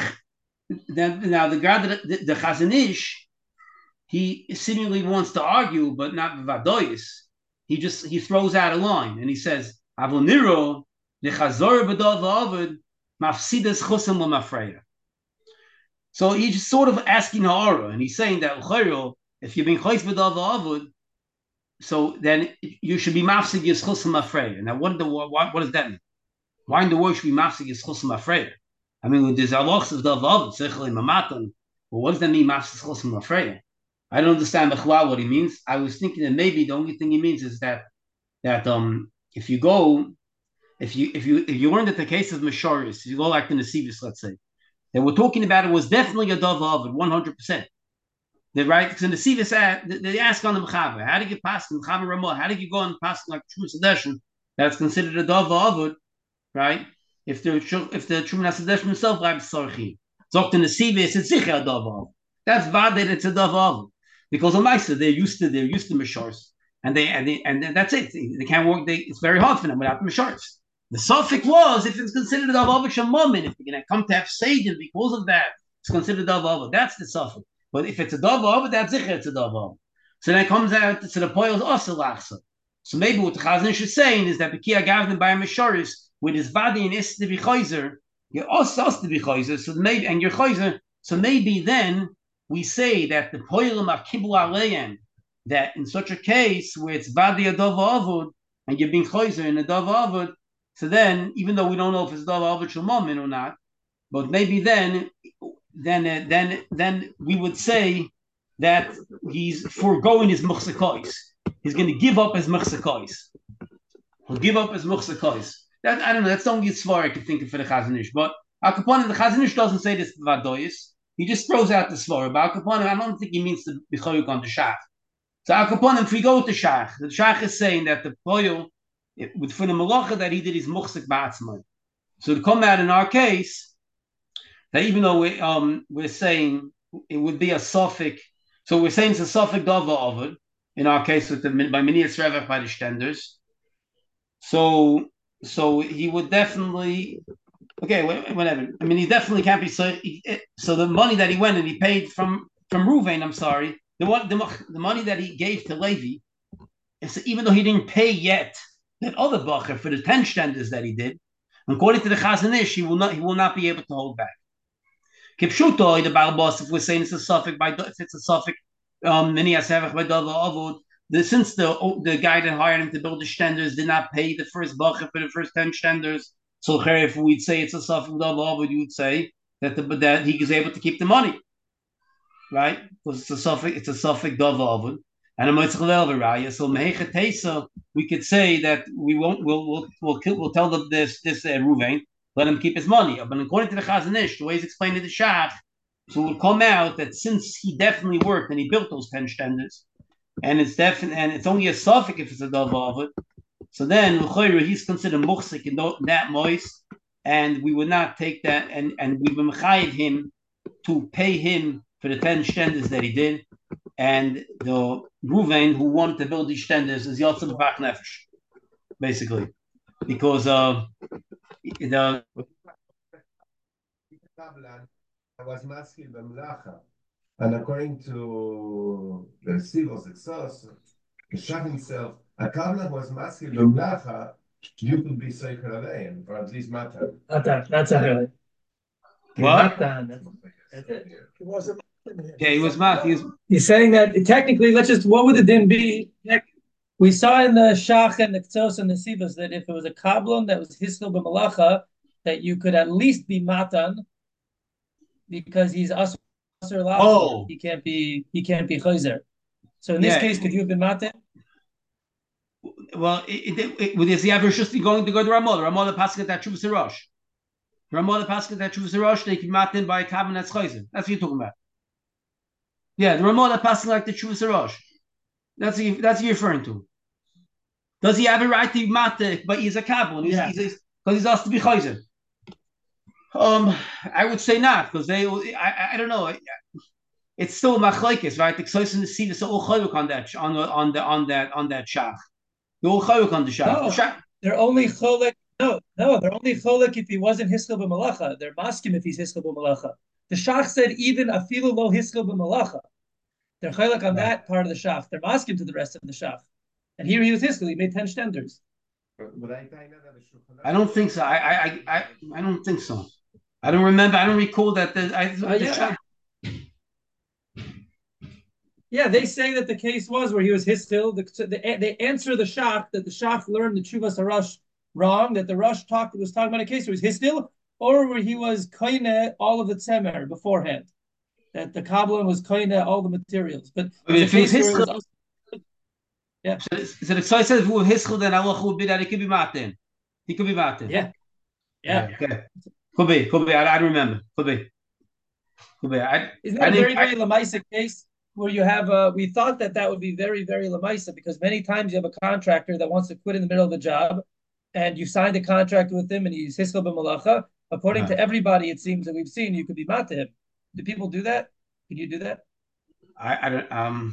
[SPEAKER 1] the Chazon Ish, he seemingly wants to argue, but not v'vadoyis. He throws out a line and he says, "Avoniro lechazor b'dov v'avud mafsidas chusam l'mafreya." So he's just sort of asking ha'ara, and he's saying that if you've been chayis b'dov v'avud, so then you should be mafsid yis chusam l'mafreya. Now, what does that mean? Why in the world should be mafsid yis chusam l'mafreya? I mean, there's halachas of dov v'avud sechel imamatan. Well, what does that mean, mafsid chusam l'mafreya? I don't understand what he means. I was thinking that maybe the only thing he means is that if you learn that the case of Mishoris, if you go like the Nesivis, let's say, that we're talking about it was definitely a dov v'avud, 100%. Right? Because in the Nesivis, they ask on the Mechaber, how did you pass the Mechaber Ramah? How did you go and pass like Trumas Hadesh that's considered a dov v'avud, right? If the Trumas Hadesh himself writes Sarchi, so the Nesivis, it's sicher a dov v'avud. That's bad that it's a dov v'avud. Because on Maisa, they're used to Mishars, and that's it. They can't work. It's very hard for them without the Mishars. The suffix was if it's considered a davav shamam, if you're going to come to have seidim because of that, it's considered a davav. That's the suffix. But if it's a davav, that's zicher. It's a davav. So then it comes out to the poil also lachsa. So maybe what the Chazon Ish is saying is that the Kia Gavin by Misharis with his body and is to be chayzer, you're also to be chayzer. So maybe and you're chayzer. So maybe then we say that the poilim are kibul aleim, that in such a case where it's badi a dov avud and you're being chayzer in a dov avud, so then even though we don't know if it's dov avud shalmamin or not, but maybe then we would say that he's foregoing his muchsakos. He's going to give up his muchsakos. He'll give up his muchsakos. That I don't know. That's the only svara I could think of for the Chazon Ish. But Al Kaponim, the Chazon Ish doesn't say this vadoyis. He just throws out the svara. But Al Kaponim, I don't think he means to be chayuk on the shach. So Al Kaponim, if we go with the shach is saying that the poil for the malacha that he did is muchsik ba'atzmai. So to come out in our case, that even though we're saying it would be a suffix, so we're saying it's a suffix dava ovid in our case with by Minias Revach by the Stenders. So he would definitely whatever. I mean, he definitely can't be so the money that he went and he paid from Ruvain, I'm sorry, the money that he gave to Levi, is even though he didn't pay yet that other bacher for the 10 Stenders that he did, According to the Chazon Ish, he will not be able to hold back. Kipshuto, the Baal Boss, if we're saying it's a suffix if it's a suffix, many asevach by Dava Avod, since the guy that hired him to build the shtenders did not pay the first bacha for the first 10 shtenders, so if we'd say it's a suffix Dava Avod, you would say that he is able to keep the money, right? Because it's a suffix Dava Avod. And a moitzchalel v'raya. So mehechet teisa, we could say that we'll tell them this Ruvain, let him keep his money. But according to the Chazon Ish, the way he's explained to the Shach, so it will come out that since he definitely worked and he built those 10 shtenders, and it's only a suffix if it's a dava, so then he's considered muchsik in that mois, and we would not take that, and we would mechayiv him to pay him for the 10 shtenders that he did. And the Ruvain who wanted to build these shtenders is Yotzim Bach Nefesh, basically, because the
[SPEAKER 4] was maskil b'mlacha, and according to the Sivos Exos, the Shach himself, a kablan was maskil b'mlacha, you could be Seicher Alein, or at least Matan.
[SPEAKER 5] That's a really.
[SPEAKER 1] What?
[SPEAKER 5] That's it.
[SPEAKER 2] He wasn't.
[SPEAKER 1] Yeah, he was math.
[SPEAKER 5] He's saying that technically, what would the din be? We saw in the Shach and the Ktos and the Sivas that if it was a kablon that was hiskel b'malacha, that you could at least be matan, because he's asur la'asur.
[SPEAKER 1] Oh,
[SPEAKER 5] he can't be chayzer. So in this case, could you have been matan?
[SPEAKER 1] Well, is he ever just going to go to Ramah? Ramah pasuk that Chuvas Rosh. Ramah pasuk that Chuvas Rosh, they can matan by a kablan that's chayzer. That's what you're talking about. Yeah, the Ramah passing like the Chuvas Rosh. That's what you're referring to. Does he have a right to be matik, but he's a kabbalah? Because he's asked to be chayzer. I would say not, because I don't know. It's still machlekes, right? The Ksos and the Sivas are all chayuk on that shach. They're all chayuk on the shach.
[SPEAKER 5] No, they're only cholek. No, they're only cholek if he wasn't hiskel b'malacha. They're maskim if he's hiskel b'malacha. The Shach said even afilu lo hiskel b'malacha. They're chaylik on that part of the Shach. They're masking to the rest of the Shach. And here he was hiskel. He made 10 shtenders.
[SPEAKER 1] I don't think so. I don't think so. I don't remember. I don't recall that.
[SPEAKER 5] Yeah, they say that the case was where he was hiskel. They answer the Shach that the Shach learned the Chuvas HaRosh wrong. That the Rosh was talking about a case where he was hiskel, or where he was koine all of the tzemer beforehand, that the kabbalah was koine all the materials. But
[SPEAKER 1] if he was hischel, yeah. So the Ksai says if he was hischel, then Allah would be that he could be matin. He could be matin.
[SPEAKER 5] Yeah.
[SPEAKER 1] Okay. Could be. I don't remember. Could be.
[SPEAKER 5] Isn't that a very lamaisa case where you have we thought that would be very, very lamaisa, because many times you have a contractor that wants to quit in the middle of the job, and you signed a contract with him, and he's hiskel b'malacha. According to everybody, it seems that we've seen, you could be mat to him. Do people do that? Can you do that?
[SPEAKER 1] I don't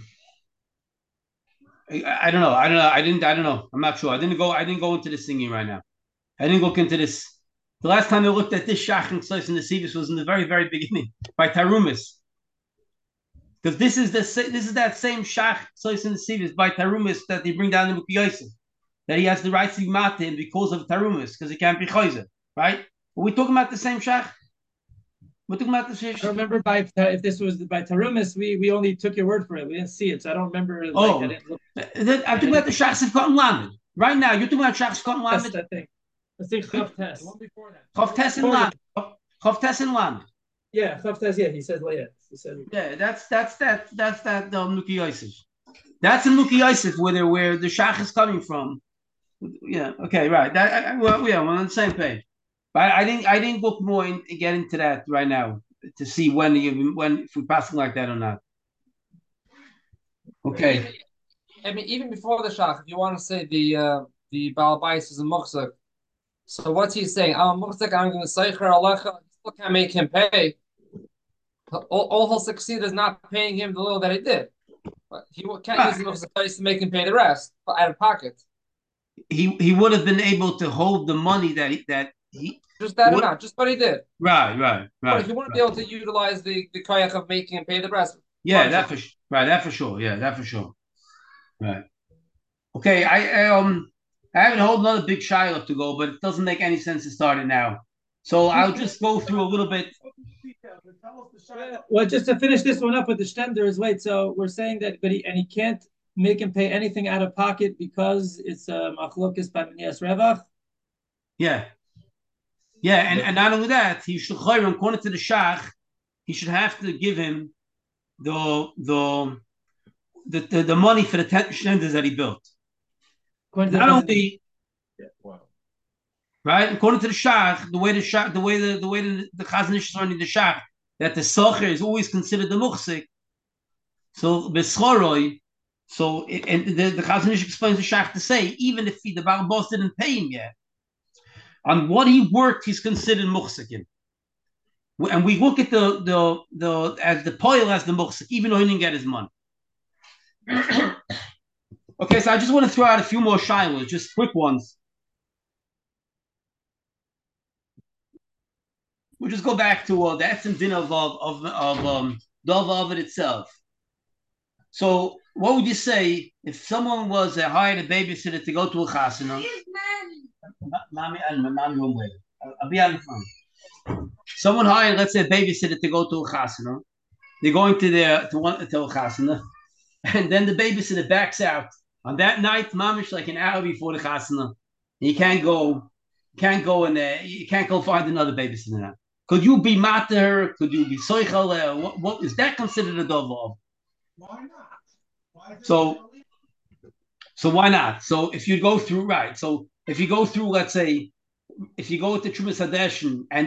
[SPEAKER 1] know. I don't know. I'm not sure. I didn't go into this singing right now. I didn't look into this. The last time I looked at this Shach and Ksos and the Sivas was in the very, very beginning by Tarumis. Because this is that same Shach, Ksos and the Sivas by Tarumis that they bring down in Mukhi Yosef. That he has the right to be mat to him because of Tarumis, because he can't be chayzer, right? Are we talking about the same Shach? We're talking about the same Shach.
[SPEAKER 5] I remember if this was by Tarumis, we only took your word for it. We didn't see it, so I don't remember.
[SPEAKER 1] I'm talking about the Shachs of Cotton Lamed. Right now, you're talking about Shachs of Cotton Lamed?
[SPEAKER 5] I think Chav Tes. The one before that.
[SPEAKER 1] Chav Tes and Lamed. Chav Tes and Lamed.
[SPEAKER 5] Yeah, Chav Tes, yeah, he said later.
[SPEAKER 1] Yeah, that's that Mukhi Yosef. That's in Mukhi Yosef where the Shach is coming from. Yeah. Okay. Right. We're on the same page. But I didn't look more and get into that right now to see when if we're passing like that or not. Okay.
[SPEAKER 3] I mean, even before the Shach, if you want to say the Baal Bais is a muhzak, so what's he saying? I'm muhzak. I'm going to seicher alecha. Still can't make him pay. All he'll succeed is not paying him the little that he did. But he can't use the muhzak to make him pay the rest out of pocket.
[SPEAKER 1] He would have been able to hold the money that he
[SPEAKER 3] just that amount, just what he did.
[SPEAKER 1] Right.
[SPEAKER 3] But he wouldn't be able to utilize the koyach of making him pay the rest.
[SPEAKER 1] Yeah, that for sure. Yeah, that for sure. Right. Okay, I have a whole another big shiloh to go, but it doesn't make any sense to start it now. So I'll just go through a little bit.
[SPEAKER 5] Well, just to finish this one up with the Stenders, wait. So we're saying that, but he can't make him pay anything out of pocket because it's machlokes by Minias Revach.
[SPEAKER 1] Yeah, and not only that, he should according to the Shach, he should have to give him the money for the 10 Stenders that he built. Not only.
[SPEAKER 4] Wow.
[SPEAKER 1] Right, according to the Shach, the way the Chazon Ish is running the Shach, that the socher is always considered the muchsik. So beschoroi, and the Chazon Ish explains the Shach to say even if the Baal Boss didn't pay him yet, on what he worked, he's considered muchsikin. And we look at the as the poil as the muchsik, even though he didn't get his money. Okay, so I just want to throw out a few more shilos, just quick ones. We'll just go back to the etzem din of Dov Ovid itself. So, what would you say if someone was hired a babysitter to go to a chasana? Mommy won't wait. I'll be on the phone. Someone hired, let's say, a babysitter to go to a chasana. They're going to a chasana, and then the babysitter backs out on that night. Mamish like an hour before the chasana. You can't go in there. You can't go find another babysitter now. Could you be mater? Could you be soichel? What is that considered a dover?
[SPEAKER 2] Why not?
[SPEAKER 1] So why not? So if you go through if you go through, let's say, if you go to Trumas Hadeshin and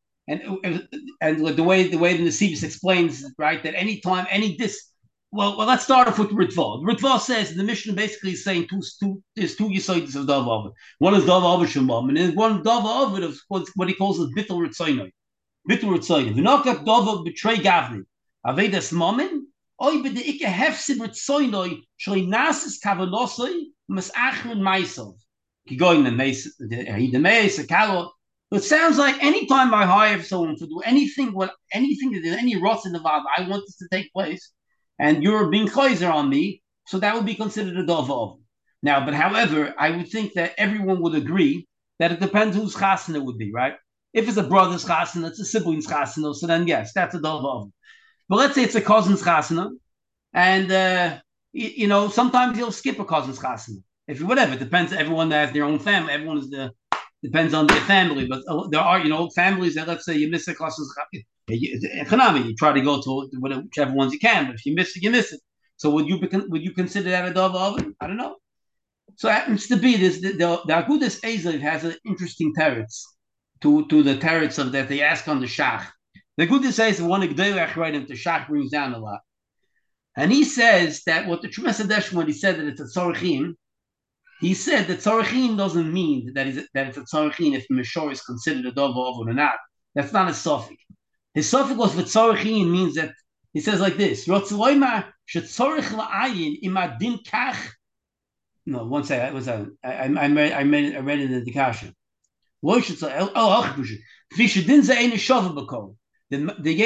[SPEAKER 1] the way the Nesivus explains, right, that anytime well, let's start off with Ritva. Ritva says the Mishnah basically is saying there's two Yisoidis of Dava. One is Dava Shemam, and then one Dava Ovid of what he calls the Bittul Ritzainoi. Bittul Ritzainoi. V'nokat Dava betray Gavni. Avedas Mamin. Oy b'deike hefsid Ritzainoi shloi nasis kavanosoi mas achren meisav. Kigoyin the meis, the meis, the kalo. It sounds like anytime I hire someone to do anything that there's any rot in the valve, I want this to take place, and you're being chayzer on me, so that would be considered a dova. Now, but however, I would think that everyone would agree that it depends whose chasana it would be, right? If it's a brother's chasana, it's a sibling's chasana, so then yes, that's a dova. But let's say it's a cousin's chasana, and sometimes you'll skip a cousin's chasana. If whatever, it depends. Everyone has their own family. Everyone depends on their family. But there are families that, let's say you miss a cousin's chasana, you try to go to whichever ones you can. But if you miss it, you miss it. So would you consider that a dava oven? I don't know. So it happens to be this. The Agudas Ezel has an interesting teretz to the teretz of that they ask on the Shach. The Agudas Ezel one of the Shach brings down a lot, and he says that what the Trumas Hadeshin, when he said that it's a tzorachim, he said that tzorachim doesn't mean that it's a tzorachim if Meshor is considered a dova or not. That's not a suffix. His suffix was for tzorachim means that he says like this: Rotzloima shetzorach la'ayin imadin kach. No, one second. I read it in the Kasha. Lo shetzorach. Oh, Fishdin ze eine shova b'kol. The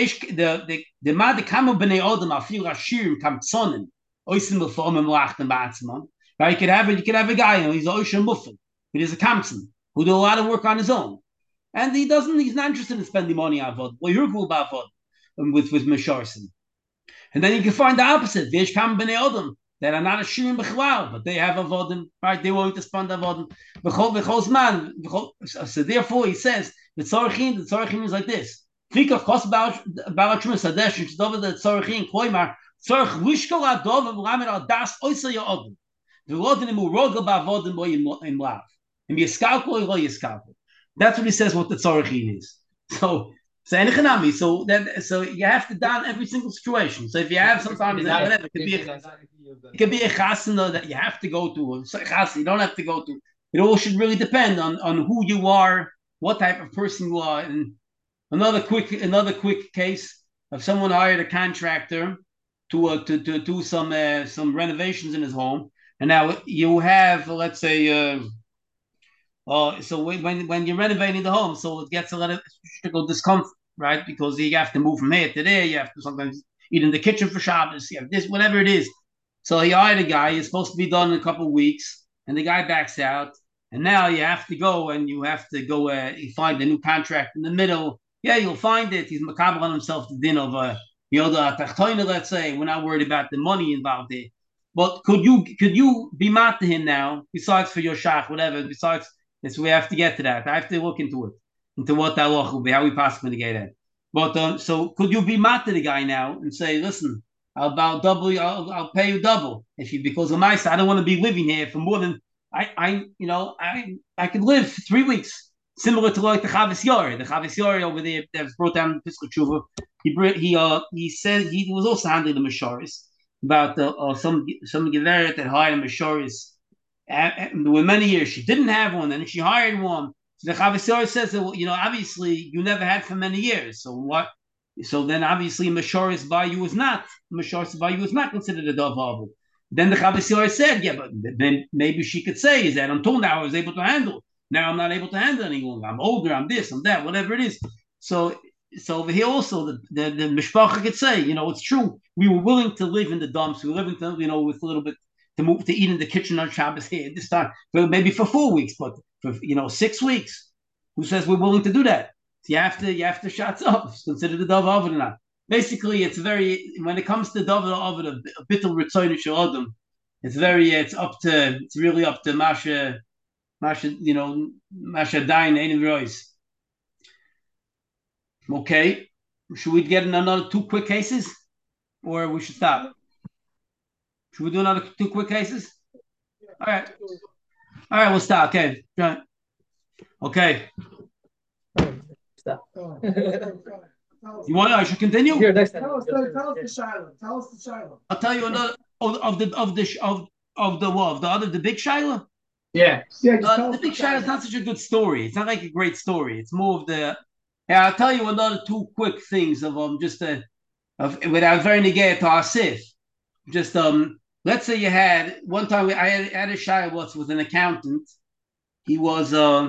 [SPEAKER 1] mad kamu b'nei odom afil rashirim kamtzonim oisim l'formim lachten ba'atzman. Right? You could have a guy, he's a ocean muffin, but he's a kamtzon who do a lot of work on his own, and he's not interested in spending money on vod. Well, you're cool about vod with Mesharson. And then you can find the opposite. V'yesh kam b'nei odom that are not a shirim b'chlal, but they have a vodim, right? They're willing to spend a vodim. V'chol man. So therefore, he says the tzorachin is like this. Think of kos baratrumas hadesh and shdover the tzorachin kloimar tzorach lishkol adov v'lamed al das oisay odom. That's what he says. What the tzorachin is. So you have to down every single situation. So if you have sometimes whatever, it could be a chasana that you have to go to, or chasana you don't have to go to. It all should really depend on who you are, what type of person you are. And another quick case of someone hired a contractor to do some renovations in his home. And now you have, let's say, so when you're renovating the home, so it gets a lot of discomfort, right? Because you have to move from here to there. You have to sometimes eat in the kitchen for Shabbos. You have this, whatever it is. So he hired a guy. It's supposed to be done in a couple of weeks, and the guy backs out. and now you have to go and you have to go. You find a new contract in the middle. Yeah, you'll find it. He's makabel on himself the din of Yoda Tachtoina. Let's say we're not worried about the money involved there. But could you be mad to him now? Besides for your shach, whatever. Besides, it's we have to get to that. I have to look into it, into what that law will be, how we possibly negate that. But so could you be mad to the guy now and say, listen, I'll about double. I'll pay you double if you because of my side. I don't want to be living here for more than I could live 3 weeks. Similar to like the Chavis Yori. The Chavis Yori over there that was brought down in Piskut Tshuva. He said he was also handling the Masharis about some Geveret that hired a Masharis. There were many years she didn't have one, and she hired one. So the Chavis Yori says that obviously you never had for many years. So what? So then obviously Masharis by you is not considered a dove. Then the Chavis Yori said, yeah, but then maybe she could say is that until now I was able to handle. Now I'm not able to handle any longer. I'm older. I'm this. I'm that. Whatever it is. So over here also the mishpacha could say, it's true. We were willing to live in the dumps. We were willing to, with a little bit to move to eat in the kitchen on Shabbos here this time, maybe for 4 weeks, but for 6 weeks. Who says we're willing to do that? So you have to shots up. It's considered a dove oven or not. Basically, it's when it comes to dove oven, a bit of ritzoyin she'odem. It's really up to Masha, Masha Dain, Ein Royce. Okay. Should we get another 2 quick cases? Or we should stop? Should we do another 2 quick cases? All right, we'll stop. Okay. Okay.
[SPEAKER 5] Stop.
[SPEAKER 1] I should continue?
[SPEAKER 5] Here, next time.
[SPEAKER 2] Tell us the Shiloh.
[SPEAKER 1] I'll tell you another of the big Shiloh.
[SPEAKER 5] Yeah.
[SPEAKER 1] The big Shiloh is not such a good story. It's not like a great story. It's more of the. Yeah, I'll tell you another 2 quick things of without very negate to Asif. Just let's say you had one time I had a Shiloh with an accountant. He was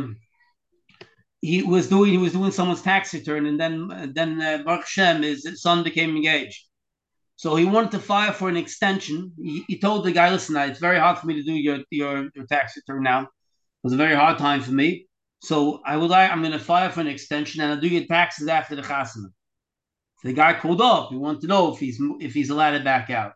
[SPEAKER 1] doing someone's tax return, and then Baruch Hashem, his son became engaged. So he wanted to file for an extension. He told the guy, listen, it's very hard for me to do your tax return now. It was a very hard time for me. So I'm going to file for an extension, and I'll do your taxes after the chasana. So the guy called up. He wanted to know if he's allowed to back out.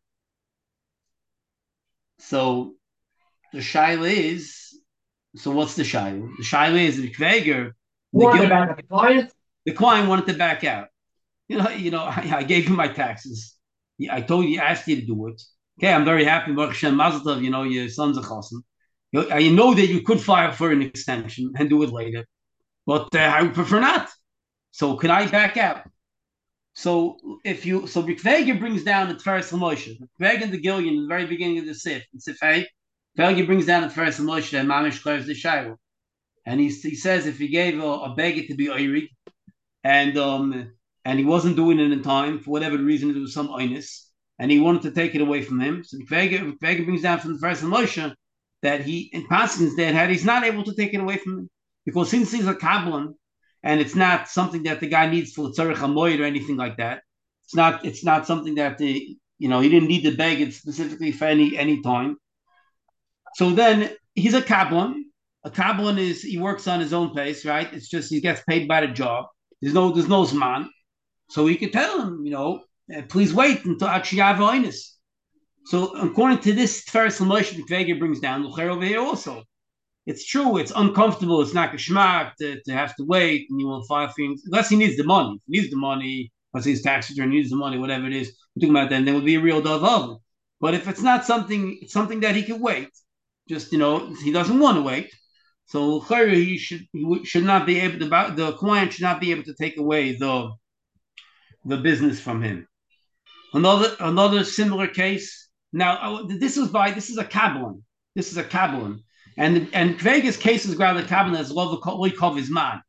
[SPEAKER 1] So the shaila is, so what's the shaila? The shaila is the kveger. The client wanted to back out. I gave you my taxes. I asked you to do it. Okay, I'm very happy. Baruch Hashem, Mazel Tov, your son's a chassan. I know that you could file for an extension and do it later, but I would prefer not. So can I back out? So Bikveger brings down the Tferes Moshe. Bikveger and the Gillian in the very beginning of the Sif. In Sif A, Bikveger brings down the Tferes Moshe and Mamish clears the Shiloh. And he says if he gave a beggar to be Oirig, and he wasn't doing it in time, for whatever reason, there was some oinus, and he wanted to take it away from him. So Bikveger brings down from the Tferes Moshe that he, in Paskin's dead, he's not able to take it away from him. Because since he's a Kabbalah, and it's not something that the guy needs for tzarich hamoyed or anything like that. It's not something that he didn't need to beg it specifically for any time. So then he's a Kabbalah. A Kabbalah he works on his own pace, right? It's just he gets paid by the job. There's no zman. So he could tell him, please wait until actually have oinus. So according to this Tferes Moshe Bikveger brings down Lucher over here also. It's true. It's uncomfortable. It's not geschmack to have to wait, and you will file things unless he needs the money. If he needs the money, unless his tax return needs the money, whatever it is. We're talking about that. Then it would be a real dove oven. But if it's not something, it's something that he could wait. Just he doesn't want to wait. So he should not be able to. The client should not be able to take away the business from him. Another similar case. Now this is a Kabbalah. This is a Kabbalah. And Kveger's case is grounded in Kabbalah as Loikov is man.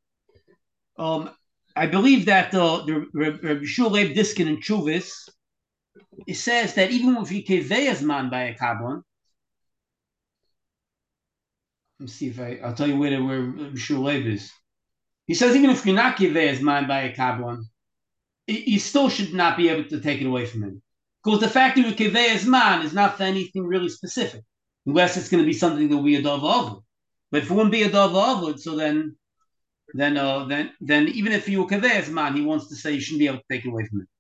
[SPEAKER 1] I believe that the Rabbi Shul Leib Diskin in Chuvis, it says that even if you kevei man by a Kabbalah, let's see if I'll tell you where Rabbi Shul Leib is. He says even if you're not kevei man by a Kabbalah, you still should not be able to take it away from him. Because the fact that you kevei man is not for anything really specific. Unless it's going to be something that will be a dove over. But if it wouldn't be a dove avud, so then even if you were kaves man, he wants to say you shouldn't be able to take it away from him.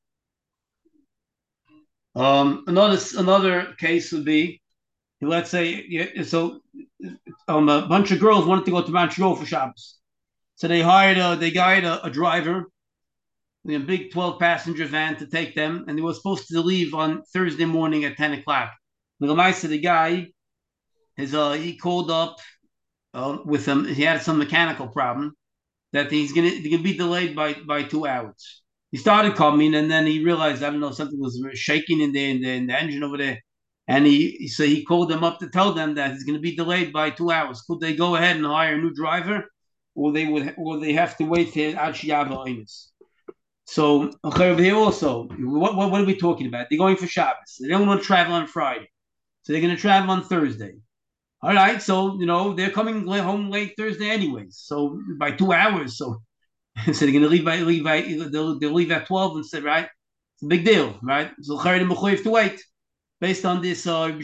[SPEAKER 1] Another case would be, let's say, a bunch of girls wanted to go to Montreal for Shabbos, so they hired a driver, a big 12-passenger van to take them, and they were supposed to leave on Thursday morning at 10 o'clock. The guy he called up with him. He had some mechanical problem that he's gonna be delayed by 2 hours. He started coming, and then he realized, I don't know, something was shaking in the engine over there, and he called them up to tell them that he's going to be delayed by 2 hours. Could they go ahead and hire a new driver, or they have to wait till Ashiyava Inus? So over here also, what are we talking about? They're going for Shabbos. They don't want to travel on Friday, so they're going to travel on Thursday. All right, so they're coming home late Thursday anyways, so by 2 hours. So so they're going to they'll leave at 12 instead, right? It's a big deal, right? So have to wait. Based on this, they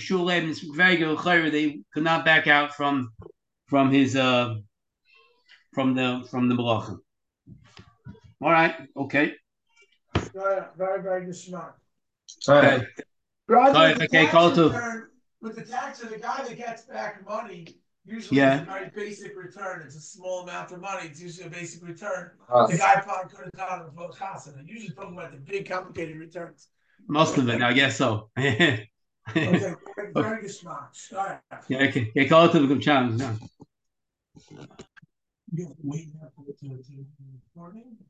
[SPEAKER 1] could not back out from his from the malacha. All right, okay.
[SPEAKER 2] Very, very good smart.
[SPEAKER 1] Okay.
[SPEAKER 2] Okay, with the tax of the guy that gets back money, usually it's a very basic return. It's a small amount of money. It's usually a basic return. The guy probably could have done it with chasana. Usually talking about the big complicated returns.
[SPEAKER 1] Most of it, I guess so.
[SPEAKER 2] Okay, very good smart. All right.
[SPEAKER 1] Yeah, okay. Call it to the challenge now.
[SPEAKER 2] You have to wait for it to recording.